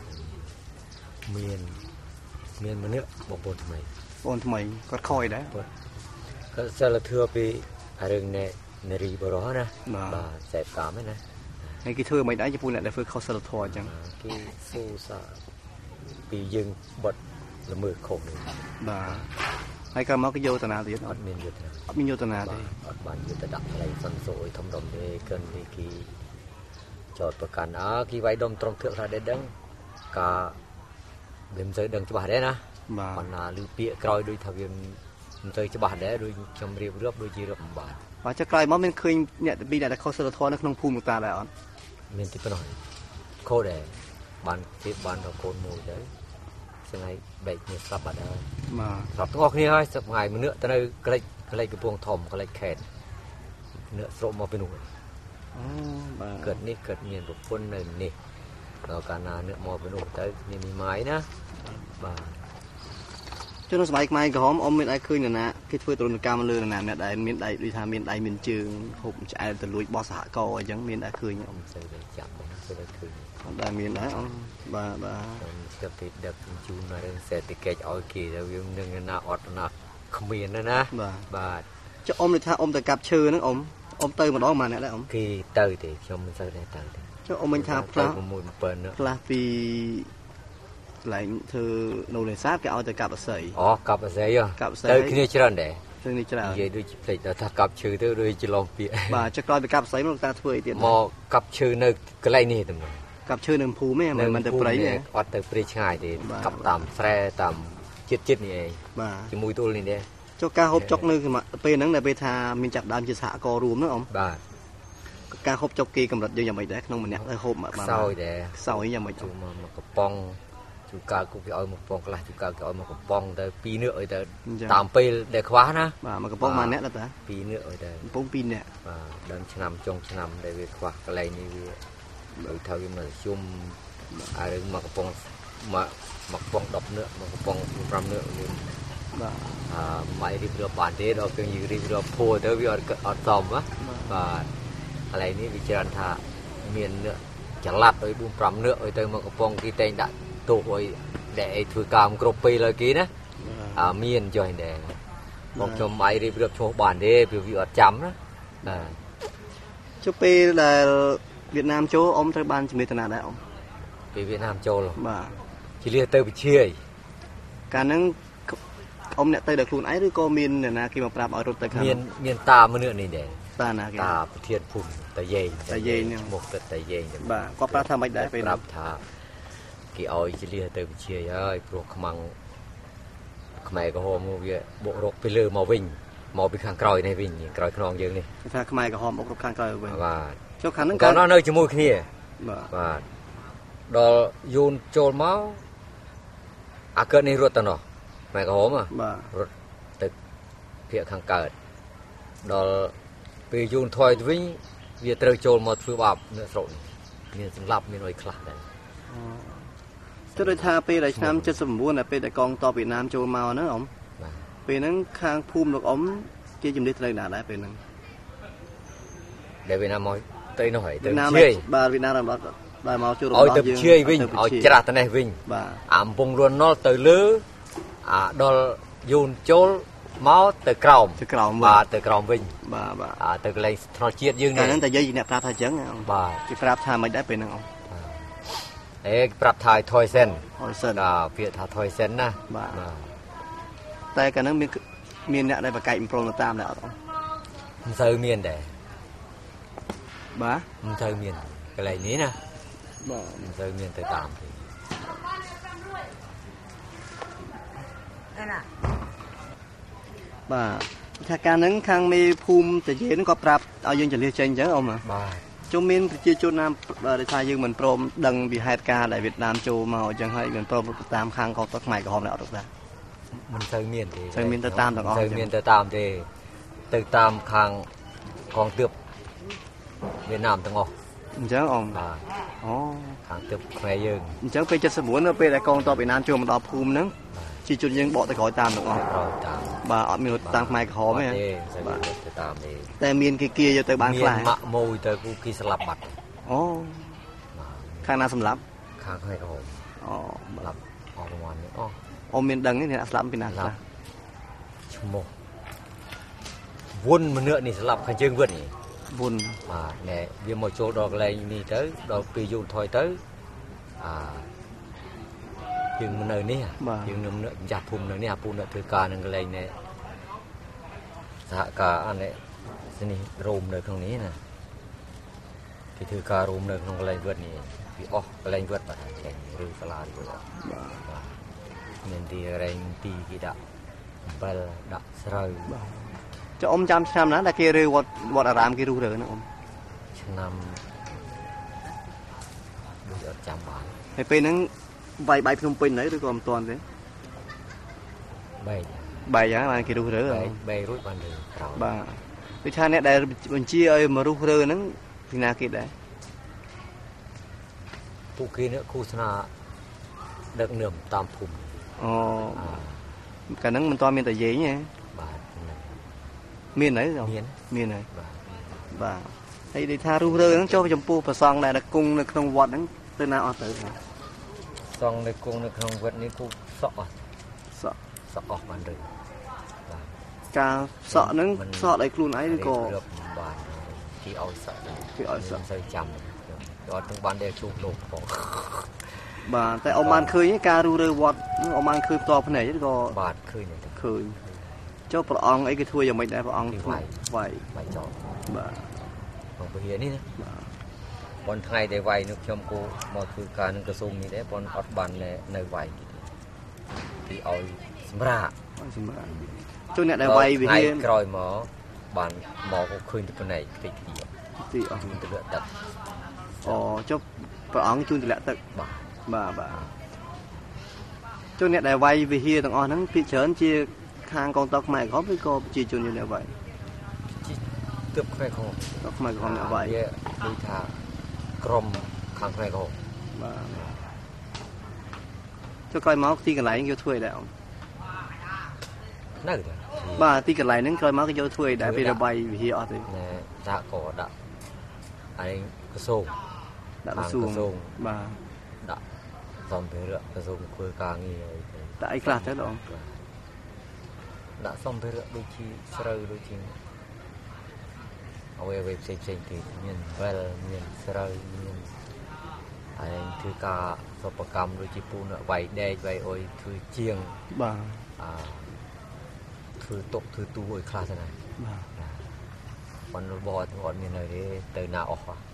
មានម្នាក់បងប្អូនថ្មីគាត់ខ້ອຍដែរគាត់សិលធម៌ពីរឿងនារីបរោះណាបាទសេពតាមណាហើយគេធ្វើមិនដែរចំពោះអ្នកដែលធ្វើខុសសិលធម៌អញ្ចឹងគេស៊ូសាពីយើងបត់ល្មើសខុសនេះបាទហើយក៏មកគេយកតាណាទៀតអត់មានយកតាអត់មានយកតាណាទេអត់បានយកទៅដាក់កន្លែងសន្តិសុខឲ្យធំដុំទេកិននេះគេចោតប្រកាន់គេវាយដុំត្រង់ធឿកថាដែរដឹងការវាមិនសូវដឹងច្បាស់ដែរណាបាទណាឮពាក្យក្រោយដូចថាវាមិនសូវច្បាស់ដែរដូចខ្ញុំរៀបរាប់ដូចជារាប់មិនបានបាទចុះក្រោយមកមានឃើញអ្នកទី2ដែលខុសសិលធម៌នៅក្នុងភូមិតាដែរអត់មានទីប៉ុណ្ណោះខូដែរបានទីបានដល់កូនមួយទៅស្ងៃបែកគ្នាស្លាប់បាត់ហើយបាទស្លាប់ទាំងអស់គ្នាហើយស្ងៃម្នាក់ទៅនៅក្លេចកំពង់ធំក្លេចខេតអ្នកស្រុកមកពីនោះបាទកើតនេះកើតមានប្រពន្ធនៅនេះដល់កាលណាអ្នកមកពីនោះទៅមានមីម៉ាយណាបាទចុះនៅសម័យខ្មែរក្រហមអ៊ំមានអាចឃើញនរណាគេធ្វើទរណកម្មលើនរណាអ្នកដែលមានដៃដូចថាមានដៃមានជើងហូបឆ្អែតទៅលួចបោះសហគមន៍អញ្ចឹងមានដែរឃើញអ៊ំទៅចាប់ទៅឃើញអត់ដែរមានដែរអ៊ំបាទស្គប់ទីដឹកជូននៅរឿងសេដ្ឋកិច្ចឲ្យគេទៅវានឹងណាអត់ណាគ្មានណាបាទចុះអ៊ំនិយាយថាអ៊ំទៅកាប់ឈើហ្នឹងអ៊ំទៅម្ដងមកអ្នកដែរអ៊ំគេទៅទេខ្ញុំមិនសូវដែរទៅទេចុះអ៊ំមិញថាផ្លាស់ពីកន្លែងធ្វើនៅនេសាទគេឲ្យទៅកាប់អស័យកាប់អស័យទៅគ្នាច្រើនដែរទៅនេះច្រើននិយាយដូចជាផ្លេចថាកាប់ឈើទៅដូចជាឡងពាក្យបាទចុះក្រោយទៅកាប់អស័យមកតាធ្វើអីទៀតមកកាប់ឈើនៅកន្លែងនេះតែកាប់ឈើនៅភូមិហ្នឹងមិនទៅព្រៃទេអត់ទៅព្រៃឆ្ងាយទេកាប់តាមស្រែតាមចិត្តនេះឯងបាទជាមួយទល់នេះដែរចុះការហូបចុកនៅពេលហ្នឹងដែលពេលថាមានចាប់ដើមជាសហគមន៍រួមហ្នឹងអ៊ំបាទការហូបចុកគេកម្រិតយើងយ៉ាងម៉េចដែរក្នុងម្នាក់ទៅហូបបានខ្សោយដែរខ្សោយយ៉ាងម៉េចចូលមកកំប៉ុងជួកាលគូគេឲ្យមកកំប៉ុងខ្លះជួកាលគេឲ្យមកកំប៉ុងទៅ2នាក់ឲ្យទៅតាមពេលដែលខ្វះណាបាទមកកំប៉ុងមួយនាក់តា 2នាក់ឲ្យទៅកំប៉ុង2នាក់បាទដើមឆ្នាំចុងឆ្នាំដែលវាខ្វះកន្លែងនេះវាដោយថាវាមកជុំអារឿងមកកំប៉ុងមកកំប៉ុង10នាក់មកកំប៉ុង5នាក់វាបាទម៉ៃរៀបរាប់បានទេដល់ពេលយើងរៀបរាប់ភួរទៅវាអត់សមណាបាទកន្លែងនេះវាច្រើនថាមាននាក់ចល័តឲ្យ4 5នាក់ឲ្យទៅមកកំប៉ុងគេតែងដាក់ទូឲ្យដែលឲ្យធ្វើការគ្រប់ពេលលើគេណាមានចុះដែរមកខ្ញុំម៉ៃរៀបរាប់ឈ្មោះបានទេព្រោះវាអត់ចាំណាបាទចុះពេលដែលវៀតណាមចូលអ៊ំត្រូវបានជំនាញតាណាដែរអ៊ំពេលវៀតណាមចូលបាទជាលៀទៅវិជាកាលហ្នឹងអ៊ំអ្នកទៅដល់ខ្លួនឯងឬក៏មានអ្នកណាគេមកប្រាប់ឲ្យរត់ទៅខាងមានតាមមនុស្សនេះដែរតាណាគេតាប្រធានភូមិតាយេងឈ្មោះទៅតាយេងបាទគាត់ប្រាប់ថាម៉េចដែរពេលប្រាប់ថាគេឲ្យជាលៀទៅវិជាហើយព្រោះខ្មាំងខ្មែរក្រហមវាបុករកពីលើមកវិញមកពីខាងក្រោយនេះវិញក្រោយខ្នងយើងនេះថាខ្មែរក្រហមបុករកខាងក្រោយវិញបាទចុះខាងហ្នឹងគាត់នៅជាមួយគ្នាបាទដល់យូនចូលមកអាកើតនេះរត់ទៅនោះខ្មែរក្រហមបាទរត់ទៅភាគខាងកើតដល់ពេលយូនថយទៅវិញវាត្រូវចូលមកធ្វើបាបនៅស្រុកនេះមានសម្លាប់មានអីខ្លះដែរចុះដូចថាពេលដែលឆ្នាំ79ដែលពេលដែលកងទ័ពវៀតណាមចូលមកហ្នឹងអ៊ំពេលហ្នឹងខាងភូមិលោកអ៊ំគេជំនឿទៅណាដែរពេលហ្នឹងដែលវៀតណាមមកទៅនោះហើយទៅជាយបាទវៀតណាមដែលមកចូលរបស់យើងឲ្យទៅជាយវិញឲ្យច្រាស់ទៅនេះវិញបាទអំពងរួនណុលទៅលើដល់យូនចូលមកទៅក្រោមបាទទៅក្រោមវិញបាទទៅកន្លែងថ្នល់ជាតិយើងនេះហ្នឹងតែយាយអ្នកប្រាប់ថាអញ្ចឹងបាទគេប្រាប់ថាមិនដែរពេលហ្នឹងអ៊ំប្រាប់ថាថយសិនពាក្យថាថយសិនណាបាទតែកាលហ្នឹងមានអ្នកដែលបកែកប្រងទៅតាមដែរអត់មិនសូវមានដែរបាទមិនសូវមានកន្លែងនេះណាបាទមិនសូវមានទៅតាមទេបាទថាការហ្នឹងខាងមេភូមិតាយាហ្នឹងក៏ប្រាប់ឲ្យយើងចលាចេញអញ្ចឹងអ៊ំបាទជុំមានប្រជាជនណាដែលថាយើងមិនព្រមដឹងពីហេតុការណ៍ដែលវៀតណាមចូលមកអញ្ចឹងហើយមិនព្រមតាមខាងកងទ័ពខ្មែរក្រហមដែរអត់ទេមិនសូវមានទេសូវមានទៅតាមទាំងអស់សូវមានទៅតាមទេទៅតាមខាងកងទ័ពវៀតណាមទាំងអស់អញ្ចឹងអ៊ំបាទអូខាងទ័ពខ្មែរយើងអញ្ចឹងពេល79នៅពេលដែលកងទ័ពវៀតណាមចូលមកដល់ភូមិហ្នឹងជាជនយើងបកទៅក្រោយតាមទាំងអស់ក្រោយតាមបាទអត់មានរត់តាមខ្មែរក្រហមទេបាទទៅតាមទេតែមានគេគៀយកទៅបានខ្លះមានម៉ាក់មួយទៅគូគីស្លាប់បាត់អូខាងណាសម្លាប់ខាងខ្មែរក្រហមអូស្លាប់អស់ប្រហែលនេះអូមានដឹងទេអ្នកស្លាប់ពីណាខ្លះឈ្មោះវុនម្នាក់នេះស្លាប់ខាងជើងវិននេះវុនបាទណែវាមកចូលដល់កន្លែងនេះទៅដល់ពេលយូរថយទៅយើងនៅនេះយើងនៅចាស់ភូមិនៅនេះពូនៅធ្វើការនឹងកន្លែងនេះសហការអានេះស្នេះរោមនៅក្នុងនេះណាគេធ្វើការរោមនៅក្នុងកន្លែងវត្តនេះវាអស់កន្លែងវត្តបាទចេញឬសាលាឬបាទមានទីរែងទីគេដាក់អំបិលដាក់ស្រូវបាទចុះអ៊ំចាំឆ្នាំណាដែលគេរើវត្តអារាមគេរុះរើហ្នឹងអ៊ំឆ្នាំដូចអត់ចាំបានហើយពេលហ្នឹងបាយភ្នំពេញនៅឬក៏មិនទាន់ទេបាយយ៉ាងបានគេរុះរើបាយរួចបានរើក្រោយបាទដូចថាអ្នកដែលបញ្ជាឲ្យមករុះរើហ្នឹងពីណាគេដែរពួកគេនេះគូស្នាដឹកនាំតាមភូមិអូកាលហ្នឹងមិនទាន់មានតែយេងទេបាទមានហើយមានហើយបាទហើយដូចថារុះរើហ្នឹងចូលចំពោះព្រះសង្ឃដែលគង់នៅក្នុងវត្តហ្នឹងទៅណាអស់ទៅសង់នៅគង់នៅក្នុងវត្តនេះគូសក់អស់សក់អស់បានឬបាទការសក់ហ្នឹងសក់ដោយខ្លួនឯងឬក៏បានគេឲ្យសក់គេឲ្យសក់សូវចាំអត់ទាំងបានដែលជួបលោកផងបាទតែអ៊ំបានឃើញការរុះរើវត្តអ៊ំបានឃើញផ្ទាល់ភ្នែកឬក៏បាទឃើញចុះព្រះអង្គអីគេធ្វើយ៉ាងម៉េចដែរព្រះអង្គវាយចោលបាទក្នុងពហិនេះណាប៉ុន្តែថ្ងៃដែលវាយនោះខ្ញុំគូមកធ្វើការនឹងក្រសួងនេះដែរប៉ុន្តែអត់បាននៅវាយទីឲ្យសម្រាប់ជួនអ្នកដែលវាយវិហារក្រោយមកបានមកឃើញទៅផ្នែកតិចទីអស់ជូនទម្លាក់ទឹកអូចុះព្រះអង្គជូនទម្លាក់ទឹកបាទជួនអ្នកដែលវាយវិហារទាំងអស់ហ្នឹងភាគច្រើនជាខាងកងទ័ពខ្មែរក្រហមឬក៏ប្រជាជនយើងអ្នកវាយទើបខ្មែរក្រហមអ្នកវាយដូចថាក្រុមខាងខ្មែរក្រហមបាទចុះក្រោយមកទីកន្លែងយកធ្វើអីដែរអង្គនៅបាទទីកន្លែងហ្នឹងក្រោយមកគេយកធ្វើអីដែរពេលរបាយវិហារអស់ទៅដាក់ក៏ដាក់ឯងក្រសួងដាក់ក្រសួងបាទដាក់សំភារៈក្រសួងធ្វើការងារដាក់អីខ្លះទៅអង្គដាក់សំភារៈដូចជាស្រូវដូចជាអ្វីផ្សេងទៀតមានវែលមានស្រូវមានឯងធ្វើការសិប្បកម្មដូចជាពូនវាយដែកវាយអុយធ្វើជាងបាទធ្វើតុកធ្វើទូឲ្យខ្លះទៅណាបាទប៉ុន្តែរបស់ទាំងអត់មាននៅទេទៅណាអស់បាទ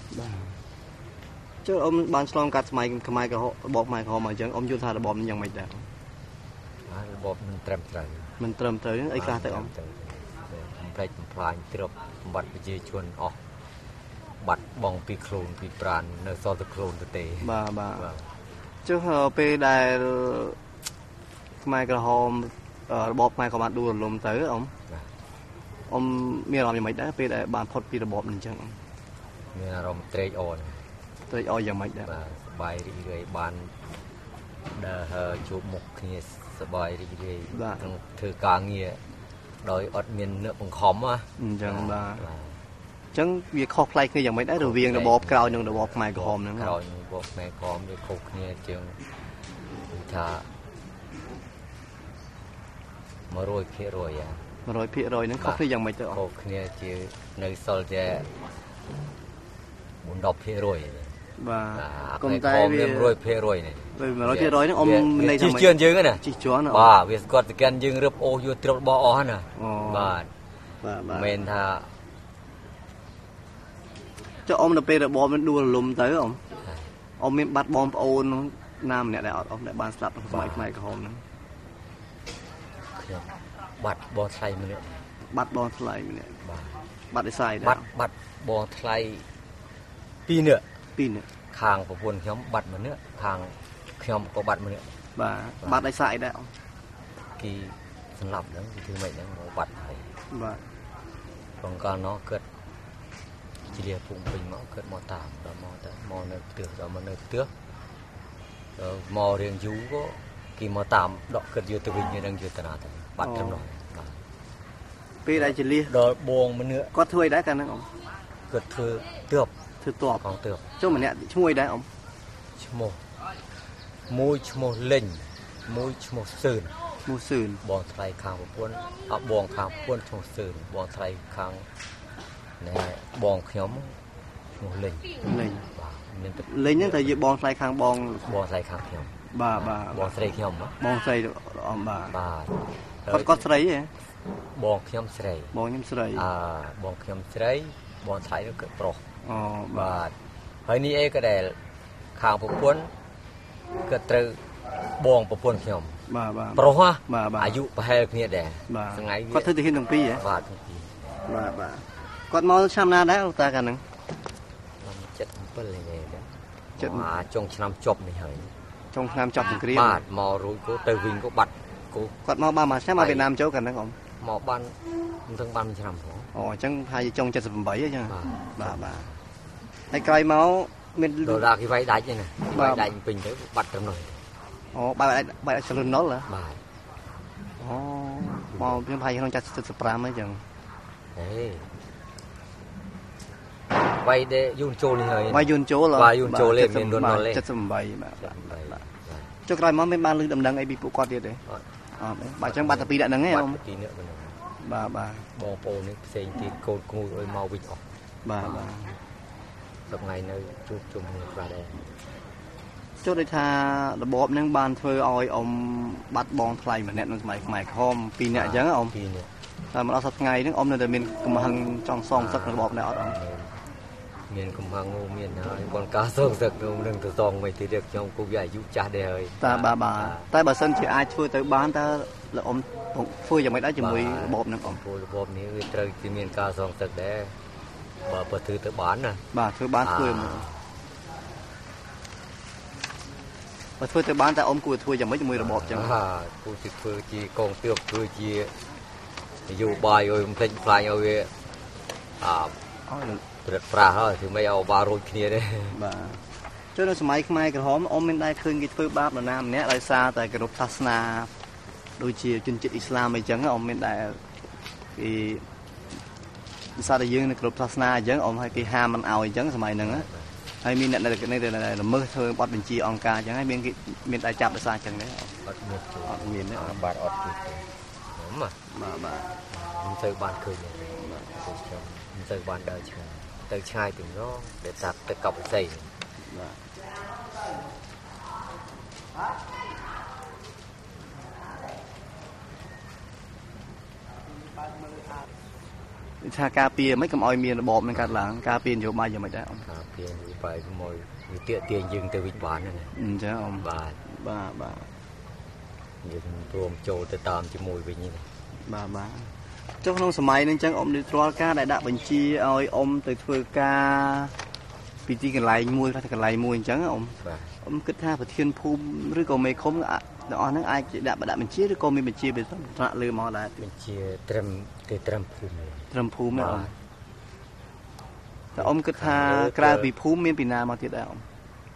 ចុះអ៊ំបានឆ្លងកាត់សម័យខ្មែរក្រហមរបបខ្មែរក្រហមមកអញ្ចឹងអ៊ំយល់ថារបបនេះយ៉ាងម៉េចដែររបបមិនត្រឹមត្រូវអីខ្លះទៅអ៊ំបំផ្លិចបំផ្លាញទ្រព្យសម្បត្តិប្រជាជនអស់បាត់បង់ពីខ្លួនពីប្រាណនៅសល់តែខ្លួនទៅទេបាទចុះពេលដែលខ្មែរក្រហមរបបខ្មែរក៏បានដួលរលំទៅអ៊ំមានអារម្មណ៍យ៉ាងម៉េចដែរពេលដែលបានផុតពីរបបនេះអញ្ចឹងមានអារម្មណ៍ត្រេកអរយ៉ាងម៉េចដែរបាទសប្បាយរីករាយបានដើរជួបមុខគ្នាសប្បាយរីករាយក្នុងធ្វើការងារដោយអត់មាននឹកបង្ខំណាអញ្ចឹងបាទអញ្ចឹងវាខុសប្លែកគ្នាយ៉ាងម៉េចដែររវាងរបបក្រោយនិងរបបខ្មែរក្រហមហ្នឹងក្រោយរបបខ្មែរក្រហមវាខុសគ្នាជាងថា100% ហ្នឹងខុសគ្នាយ៉ាងម៉េចទៅខុសគ្នាជានៅសល់តែ 10% បាទកុំតែវា 100% នេះ 100% ហ្នឹងអ៊ំន័យថាជិះជឿនយើងណាជិះជឿនបាទវាស្គាល់តែកាន់យើងរឹបអូសយកទ្រព្យរបស់អស់ណាបាទមិនថាចុះអ៊ំនៅពេលរបបมันដួលរលំទៅអ៊ំមានបាត់បងប្អូនណាម្នាក់ដែលអត់អស់ដែលបានស្លាប់ក្នុងសម័យខ្មែរក្រហមហ្នឹងខ្ញុំបាត់បងថ្លៃម្នាក់បាត់បងថ្លៃម្នាក់បាទបាត់ឯសាយដែរបាត់បងថ្លៃ2នាក់ 2នាក់ខាងប្រពន្ធខ្ញុំបាត់ម្នាក់ខាងខ្ញុំក៏បាត់ម្នាក់បាទបាត់ឯសាយដែរគេសម្លាប់ហ្នឹងគឺធ្វើម៉េចហ្នឹងមកបាត់ហើយបាទបងកាលនោះគាត់ជាលាពុំពេញមកគាត់មកតាមដល់មកទៅមកនៅផ្ទះដល់មកនៅផ្ទះដល់មករៀងយូរក៏គេមកតាមដកគាត់យកទៅវិញនឹងយុទ្ធនាទៅបាត់ត្រឹមនោះបាទពេលដែលជាលះដល់បងម្នាក់គាត់ធ្វើអីដែរកាលហ្នឹងអ៊ំគាត់ធ្វើទើបធ្វើតបកងទើបចុះម្នាក់ឈ្មោះអីដែរអ៊ំឈ្មោះមួយឈ្មោះលេងមួយឈ្មោះសឿនឈ្មោះសឿនបងថ្លៃខាងប្រពន្ធអត់បងខាងប្រពន្ធឈ្មោះសឿនបងថ្លៃខាងណែបងខ្ញុំឈ្មោះលេងលេងបាទមានទឹកលេងហ្នឹងតែយកបងថ្លៃខាងបងបងថ្លៃខាងខ្ញុំបាទបាទបងស្រីខ្ញុំហ៎បងស្រីអ៊ំបាទបាទគាត់ស្រីហ៎បងខ្ញុំស្រីបងខ្ញុំស្រីបងខ្ញុំស្រីបងថ្លៃនោះគឺប្រុសអូបាទបាទហើយនេះអីក៏ដែលខាងប្រពន្ធក៏ត្រូវបងប្រពន្ធខ្ញុំបាទបាទប្រុសហ៎បាទបាទអាយុប្រហែលគ្នាដែរបាទថ្ងៃគាត់ធ្វើទៅហ៊ានទាំងពីរហ៎បាទទាំងពីរបាទបាទគាត់មកឆ្នាំណាដែរលោកតាកាលហ្នឹង 77លេងដែរចិត្តចុងឆ្នាំចប់នេះហើយចុងឆ្នាំចប់សង្គ្រាមបាទមករួចក៏ទៅវិញក៏បាត់ក៏គាត់មកបានមួយឆ្នាំមកវៀតណាមចូលកាលហ្នឹងអ៊ំមកបានមិនទាំងបានមួយឆ្នាំផងអូអញ្ចឹងថាចុង78អញ្ចឹងបាទបាទហើយក្រោយមកមានដល់ដល់គេវាយដាច់ហ្នឹងណាបាទវាយដាច់ពេញទៅបាត់ត្រឹមនោះអូបែរចលនហ៎បាទអូមកខ្ញុំផាយក្នុង75អញ្ចឹងហេវាយដែរយូនចូលនេះហើយបាយយួនចូលបាទយួនចូលលេមានយួនដល់លេ 78បាទបាទចុះក្រោយមកមានបានលឺដំណឹងអីពីពួកគាត់ទៀតទេអត់អត់បាទអញ្ចឹងបាត់តែពីរដាក់ហ្នឹងឯងបាអ៊ំត់ទីនេះមិនបាទបាទបងប្អូននេះផ្សេងទៀតកូនគូអើយមកវិញអស់បាទបាទដល់ថ្ងៃនៅជួបជុំគ្នាខ្លះដែរចុះដូចថារបបហ្នឹងបានធ្វើឲ្យអ៊ំបាត់បងថ្លៃម្នាក់ក្នុងសម័យខ្មែរក្រហម2នាក់អញ្ចឹងអ៊ំពីនេះតែមកដល់សប្តាហ៍ថ្ងៃហ្នឹងអ៊ំនៅតែមានកំហឹងចង់សងសឹករបបនេះអត់អ៊ំមានកំហឹងមានហើយបងការសងសឹកនឹងទៅសងមិនទៀតខ្ញុំគូវាអាយុចាស់ដែរហើយតែបាទតែបើសិនជាអាចធ្វើទៅបានតើលោកអ៊ំធ្វើយ៉ាងម៉េចដែរជាមួយរបបហ្នឹងអ៊ំពលរបបនេះវាត្រូវជាមានការសងសឹកដែរបើធ្វើទៅបានណាបាទធ្វើបានធ្វើមកបើធ្វើទៅបានតែអ៊ំគួរធ្វើយ៉ាងម៉េចជាមួយរបបអញ្ចឹងគូទៅធ្វើជាកងទ័ពធ្វើជានយោបាយឲ្យមិនពេញខ្លាញ់ឲ្យវាព្រឹត្តប្រាសហើយធ្វើមិនឲ្យបារួចគ្នាទេបាទចុះនៅសម័យខ្មែរក្រហមអ៊ំមានដែរឃើញគេធ្វើបាបនរណាម្នាក់ដោយសារតែគោរពសាសនាដូចជាជនជាតិអ៊ីស្លាមអីចឹងអ៊ំមានដែរគេដោយសារតែយើងនៅគោរពសាសនាអញ្ចឹងអ៊ំឲ្យគេហាមមិនឲ្យអញ្ចឹងសម័យហ្នឹងណាហើយមានអ្នកនៅល្មើសធ្វើបទបញ្ជាអង្គការអញ្ចឹងហើយមានគេមានតែចាប់ដោយសារអញ្ចឹងដែរអត់មានទេអត់មានទេបាទអត់ទេខ្ញុំបាទបាទមិនទៅបានឃើញទេបាទខ្ញុំមិនទៅបានដើរឆ្ងាយទៅឆ្ងាយទាំងនោះដែលចាប់ទៅកប់ផ្សេងបាទថាការពារមិនកុំឲ្យមានរបបនឹងកាត់ឡើងការពារនយោបាយយ៉ាងម៉េចដែរអ៊ំការពារបាយមួយវាទាក់ទាញយើងទៅវិញបានណាអញ្ចឹងអ៊ំបាទបាទយើងរួមចូលទៅតាមជាមួយវិញនេះបាទចុះក្នុងសម័យហ្នឹងអញ្ចឹងអ៊ំនេះទ្រាល់ការដែលដាក់បញ្ជាឲ្យអ៊ំទៅធ្វើការពីទីកន្លែងមួយខ្លះទៅកន្លែងមួយអញ្ចឹងអ៊ំបាទអ៊ំគិតថាប្រធានភូមិឬក៏មេឃុំទាំងអស់ហ្នឹងអាចដាក់បញ្ជាឬក៏មានបញ្ជាពីថ្នាក់លើមកដែរបញ្ជាត្រឹមទេត្រឹមភូមិត្រឹមភូមិណាអ៊ំតែអ៊ំគិតថាក្រៅពីភូមិមានពីណាមកទៀតដែរអ៊ំ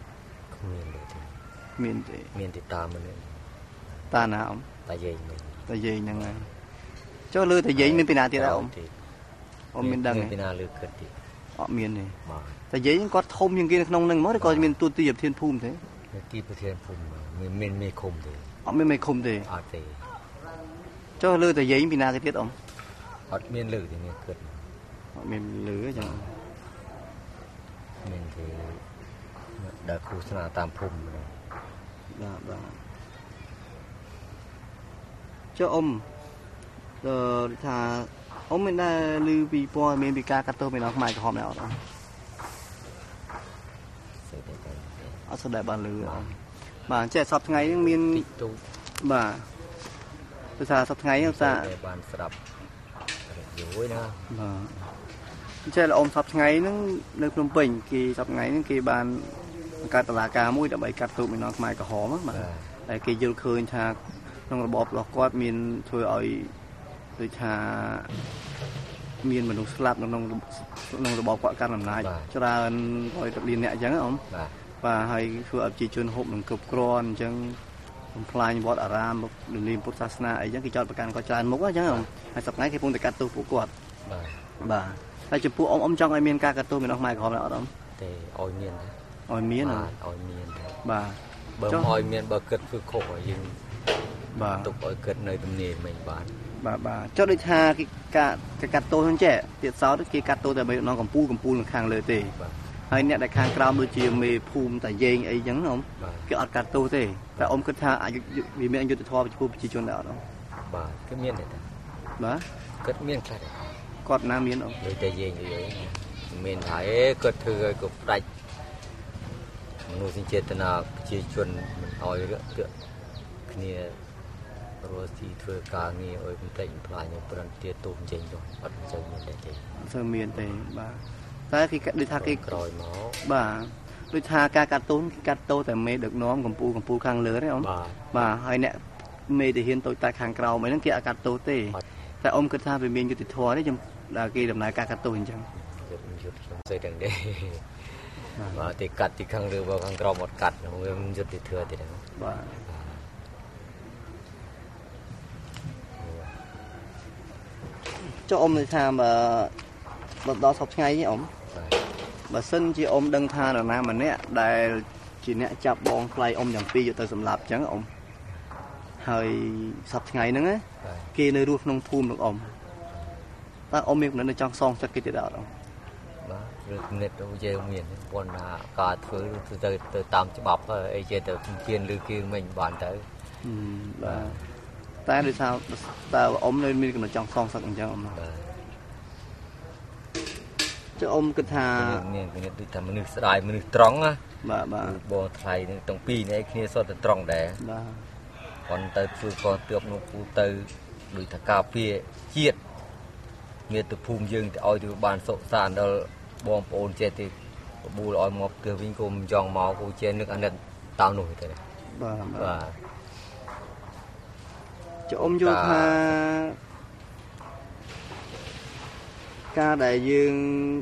មានទេមានទេមានទីតាមនេះតាណាអ៊ំតាយាយនេះតាយាយហ្នឹងហើយចុះលើតាយាយមានពីណាទៀតដែរអ៊ំអ៊ំមានដឹងមានទេពីណាលើគិតទៀតអត់មានទេបាទតាយាយគាត់ធំជាងគេនៅក្នុងហ្នឹងមកឬក៏មានទូទីប្រធានភូមិទេទីប្រធានភូមិមានមេឃុំទេអត់មានមេឃុំទេអត់ទេចុះលើតាយាយពីណាគេទៀតអ៊ំអត់មានលើកទេមានគិតអត់មានលើអញ្ចឹងមានទេដើរគ្រូស្នាតាមភូមិបាទចុះអ៊ំថាអ៊ំមានដែរឮពីព័ត៌មានពីការកាត់ទោសពីនៅខ្មែរក្រហមដែរអត់អ៊ំស្អីទៅអត់ស្ដាប់បានឮអ៊ំបាទចេះសពថ្ងៃហ្នឹងមានបាទភាសាសពថ្ងៃហ្នឹងថាបានស្ដាប់យូរណាបាទចេះល្អសពថ្ងៃហ្នឹងនៅភ្នំពេញគេសពថ្ងៃហ្នឹងគេបានកាត់តឡាការមួយដើម្បីកាត់ទូកមីនងខ្មែរក្រហមបាទតែគេយល់ឃើញថាក្នុងរបបរបស់គាត់មានធ្វើឲ្យដូចថាមានមនុស្សស្លាប់ក្នុងរបបគាត់កាន់អំណាចច្រើន100លានអ្នកអញ្ចឹងអ៊ំបាទហើយធ្វើឲ្យប្រជាជនហូបនឹងគ្រប់គ្រាន់អញ្ចឹងបំផ្លាញវត្តអារាមលំនាបពុទ្ធសាសនាអីចឹងគេចោទប្រកាន់គាត់ច្រើនមុខអញ្ចឹងហើយសប្តាហ៍គេពងតែកាត់ទោសពួកគាត់បាទហើយចំពោះអ៊ំចង់ឲ្យមានការកាត់ទោសមានអស់ខ្មែរក្រហមអត់អ៊ំទេឲ្យមានឲ្យមានបាទបើមិនឲ្យមានបើគិតគឺខុសហើយយើងបាទទុកឲ្យគិតនៅទំនេរមិញបាទចុះដូចថាគេកាត់ទោសហ្នឹងចេះទៀតសោតគេកាត់ទោសតែនៅកំពូលនៅខាងលើទេហើយអ្នកដែលខាងក្រោមដូចជាមេភូមិតាយេងអីចឹងអ៊ំគេអត់កាត់ទោសទេតែអ៊ំគិតថាវាមានយុត្តិធម៌ចំពោះប្រជាជនដែរអត់អ៊ំបាទគឺមានទេបាទគិតមានខ្លះគាត់ណាមានអ៊ំដូចតាយេងអីមានថាគាត់ធ្វើឲ្យគាត់ផ្ដាច់មនុស្សចេតនាប្រជាជនមិនឲ្យរឿងគ្នារស់ទីធ្វើការងារឲ្យបន្តិចបន្លាញប្រន្ទាទោសចេញទៅអត់ចឹងមានទេធ្វើមានទេបាទតែគេដូចថាគេក្រោយមកបាទដូចថាការកាត់ទោសគេកាត់ទោសតែមេដឹកនាំកម្ពុជាខាងលើទេអ៊ំបាទហើយអ្នកមេទាហានតូចតាចខាងក្រោមអីហ្នឹងគេអត់កាត់ទោសទេតែអ៊ំគិតថាវាមានយុត្តិធម៌ទេដល់គេដំណើរការកាត់ទោសអញ្ចឹងយុត្តិធម៌ស្អីទាំងនេះបាទទីកាត់ទីខាងលើបើខាងក្រោមអត់កាត់វាមិនយុត្តិធម៌ទេបាទចុះអ៊ំនិយាយថាបើដល់សពថ្ងៃនេះអ៊ំបើសិនជាអ៊ំដឹងថានរណាម្នាក់ដែលជាអ្នកចាប់បងថ្លៃអ៊ំទាំងពីរយកទៅសម្លាប់អញ្ចឹងអ៊ំហើយសពថ្ងៃហ្នឹងគេនៅរស់ក្នុងភូមិរបស់អ៊ំតើអ៊ំមានកំណត់ចង់សងចិត្តគេទៀតអត់អ៊ំបាទរឿងគំនិតរបស់យើងមានប៉ុន្តែការធ្វើទៅតាមច្បាប់អីចេះទៅពៀនឬគេមិនបានទៅបាទតែដូចថាតើអ៊ំនៅមានកំណត់ចង់សងសឹកអញ្ចឹងអ៊ំចុះអ៊ំគិតថាមានគំនិតដូចថាមនុស្សស្ដាយមនុស្សត្រង់ណាបាទបងថ្លៃនឹងទាំងពីរនេះគ្នាសុទ្ធតែត្រង់ដែរបាទគាត់ទៅធ្វើកងទ័ពនោះពូទៅដូចថាការពារជាតិមាតុភូមិយើងទៅឲ្យទៅបានសុខសាន្តដល់បងប្អូនចេះទីបបួលឲ្យមកផ្ទះវិញក៏មិនចង់មកគូចេះនឹកអាណិតតាមនោះទេបាទចុះអ៊ំយល់ថាការដែលយើង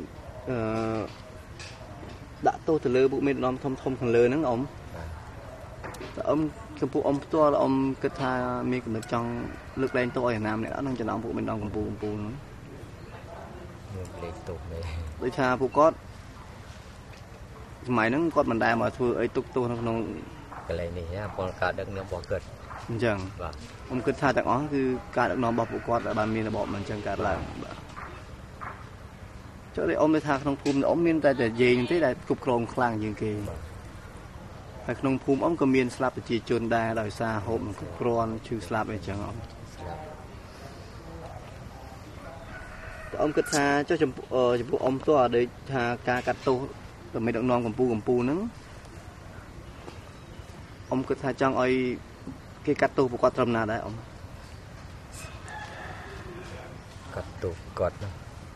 ដាក់ទោសទៅលើពួកមេដឹកនាំធំខាងលើហ្នឹងអ៊ំតែអ៊ំចំពោះអ៊ំផ្ទាល់អ៊ំគិតថាមានកំណត់ចង់លើកលែងទោសឲ្យអាណាម្នាក់អត់នឹងចំណោមពួកមេដឹកនាំកម្ពុជាហ្នឹងលើកលែងទោសនេះដូចថាពួកគាត់សម័យហ្នឹងគាត់មិនដែលមកធ្វើអីទុកទោសនៅក្នុងកន្លែងនេះណាពលការដឹកនាំរបស់គាត់អញ្ចឹងបាទអ៊ំគិតថាទាំងអស់គឺការដឹកនាំរបស់ពួកគាត់ដែលបានមានរបបមិនអញ្ចឹងកើតឡើងបាទចុះអ៊ំនិយាយថាក្នុងភូមិអ៊ំមានតែយាយទេដែលគ្រប់គ្រងខ្លាំងជាងគេហើយក្នុងភូមិអ៊ំក៏មានស្លាប់ប្រជាជនដែរដោយសារហូបនឹងគ្រប់គ្រាន់ឈឺស្លាប់អីចឹងអ៊ំអ៊ំគិតថាចុះចំពោះអ៊ំផ្ទាល់ដូចថាការកាត់ទោសទៅមេដឹកនាំកម្ពុជាហ្នឹងអ៊ំគិតថាចង់ឲ្យគេកាត់ទោសពួកគាត់ត្រឹមណាដែរអ៊ំកាត់ទោសគាត់ណា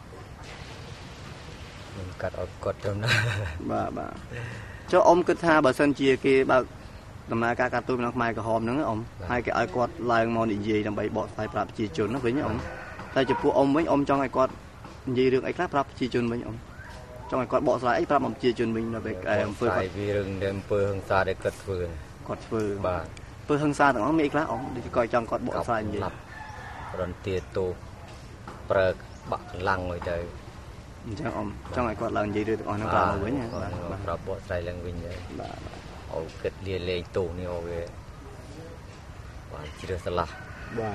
មិនកាត់ឲ្យគាត់ត្រឹមណាបាទចុះអ៊ំគិតថាបើសិនជាគេបើកដំណើរការកាត់ទោសក្នុងខ្មែរក្រហមហ្នឹងអ៊ំហើយគេឲ្យគាត់ឡើងមកនិយាយដើម្បីបកស្រាយប្រាប់ប្រជាជនណាវិញអ៊ំតែចំពោះអ៊ំវិញអ៊ំចង់ឲ្យគាត់និយាយរឿងអីខ្លះប្រាប់ប្រជាជនវិញអ៊ំចង់ឲ្យគាត់បកស្រាយអីប្រាប់ប្រជាជនវិញដើម្បីអំពើគាត់វារឿងដែលអំពើហិង្សាដែលគាត់ធ្វើបាទអំពើហិង្សាទាំងអស់មានអីខ្លះអ៊ំដូចគាត់ចង់គាត់បកស្រាយនិយាយរន្ទាទោសប្រើបាក់កម្លាំងឲ្យទៅអញ្ចឹងអ៊ំចង់ឲ្យគាត់ឡើងនិយាយរឿងទាំងអស់ហ្នឹងប្រាប់មកវិញបាទប្រាប់បកស្រាយឡើងវិញបាទឲ្យគិតលាលែងទោសនេះឲ្យវាបាទជ្រះស្រឡះបាទ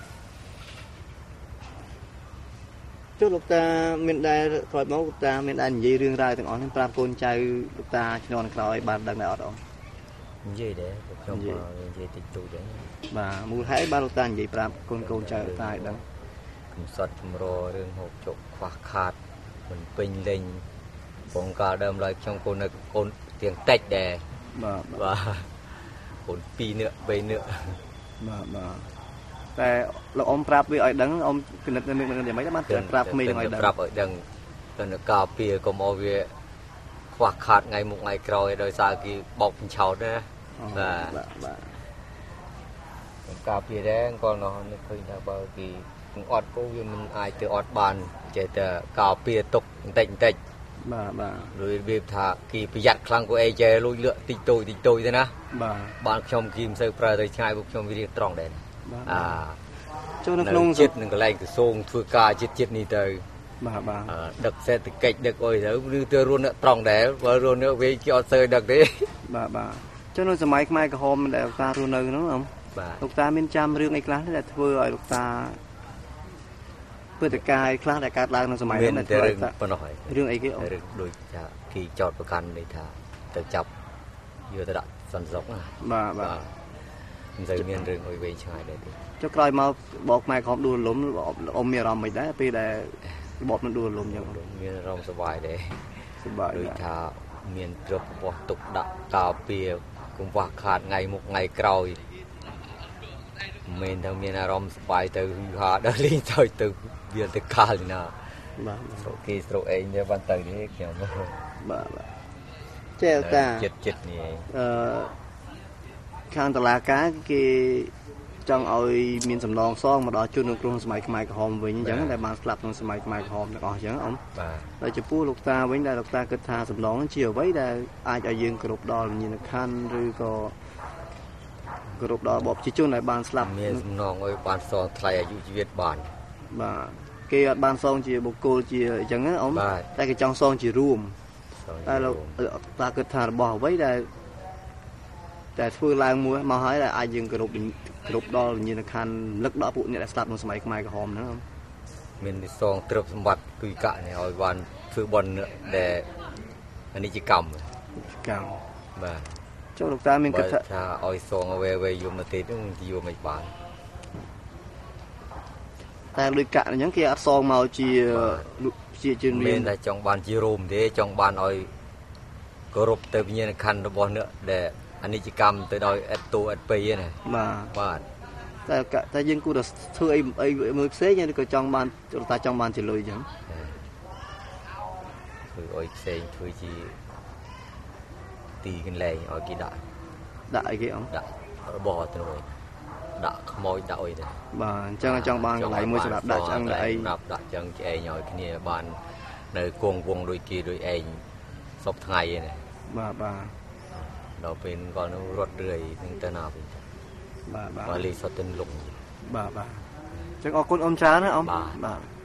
ចុះលោកតាមានដែរក្រោយមកលោកតាមានដែរនិយាយរឿងរ៉ាវទាំងអស់ហ្នឹងប្រាប់កូនចៅលោកតាជំនាន់ក្រោយបានដឹងដែរអត់អ៊ំនិយាយដែរខ្ញុំនិយាយតិចតួចដែរបាទមូលហេតុបានលោកតានិយាយប្រាប់កូនចៅលោកតាឲ្យដឹងកំសត់ចម្រោរឿងហូបចុកខ្វះខាតមិនពេញលេញបងកាលដើមឡើយខ្ញុំកូននៅកូនទៀងតិចដែរបាទคนปีเนื้อใบเนื้อบ่แต่เราอมปรับวิอ้อยดังอมกนึกนึกมันเดี๋ยวไม่ได้มาปรับมีอ้อยดังปรับอ้อยดังตอนกาเปียก็มอเวควักขาดไงมุกไงกรอยโดยสากีบอกเป็นชาวนะกาเปียแดงก็นอนนึกเคยได้บ่กีอดก็ยังมันอายเจออดบานเจอแต่กาเปียตกเต็งหรือเบียบถากีประหยัดครั้งก็เอเจลุยเลือติดตุยนะบ้านชมกีมเซอร์ปลาโดยชายบุกชมวิริตรองเด่นช่วงนั้นจิตหนึ่งก็แรงก็ทรงถือกาจิตนี่เตยดักเสตเกจดักโอ้ยแล้วรือเตอรุ่นตรองเด่นว่ารุ่นเนื้อเวจอเซอร์ดักเด้ช่วงนั้นสมัยไม่ก็โฮมแต่ตารุ่นนึงน้องลูกตาเมียนจำเรื่องไอ้คลาสนี่แหละเพื่อลูกตาเพื่อแต่กายคลาสแต่การล้างในสมัยนั้นแต่เรื่องปนหอยเรื่องไอ้กี่เรื่องโดยจะขี่จอดประกันในท่าแต่จับเยอะแต่ดักสันสกนะมันจะมีเรื่องโอ้ยเวชายได้ดิเจ้ากลายมาบอกไม่ของดูหลุมอมมีอารมณ์ไม่ได้ปีแต่บอกมันดูหลุมอย่างมีอารมณ์สบายเลยสบายโดยท่ามีนกระปอตกดักกาเปียกุมว่าขาดไงมุกไงกรอยเมนทางมีอารมณ์สบายแต่หาได้ลิ้นใจแต่เบียดแต่ขาเลยนะโอเคสโตรเองเนี่ยวันตื่นนี่เกี่ยวมั้งเจ้าตาจิตนี่ข้างตลาดก้ากีจังเอามีสำรองซ่องมาดอจุนกรุงสมัยขมายกหอมไว้ยังได้มาสลับในสมัยขมายกหอมแล้วก็ยังอ๋อเราจะพูดลูกตาไว้ได้ลูกตากระทาสำรองเฉียวไว้ได้อาจจะยืนกระดดอยินคันหรือก็กระดดอบอกชิจุนในบานสลับมีสำรองไว้บานซองไทยอายุชีวิตบานเกี่ยบานซองจีบุกโกจีอย่างนั้นอ๋อแต่ก็จังซองจีรูมแต่เราตากระทาบอกไว้ได้แต่ช่วยล้างมือมาให้ได้อายังกระดกดอยินคันลึกดอปุ่นเนี่ยสลับในสมัยขมายกหอมนะครับมีซองตรบสมบัติกุยกะเนี่ยเอาวันฟื้นบอลเนี่ยแต่อันนี้จีกรรมบ้าเจ้าลูกตามีกระทะเอาซองเอาไว้อยู่มาติดต้องอยู่ไม่บานแต่ลุยกะอย่างเกี่ยซองมาจีจีนเรียนแต่จังบานจีรูมเด้จังบานเอากรบเติมยินคันระบอลเนี่ยแต่อันนี้จิกรรมตัวโดยตัวปีเนี่ยบ้านแต่ยังกูจะช่วยไอ้มือเสียยังก็จังบานตาจังบานจะลุยจังคือไอ้เสียช่วยจีตีกันเลยไอ้กี่ด่าไอ้กี่อ๋อด่าบ่อตัวเลยด่าขโมยด่าไอ้เนี่ยบ้านจังบานไหลมือสลับด่าจังไหลด่าจังไอ้หน่อยขี้เนี่ยบ้านในกวงโดยกี่โดยไอ้ศพไงเนี่ยบ้าเราเป็นก่อนรถเรือนึงตะนาไปบาลีสตินลงจังออกคนอมช้านะอม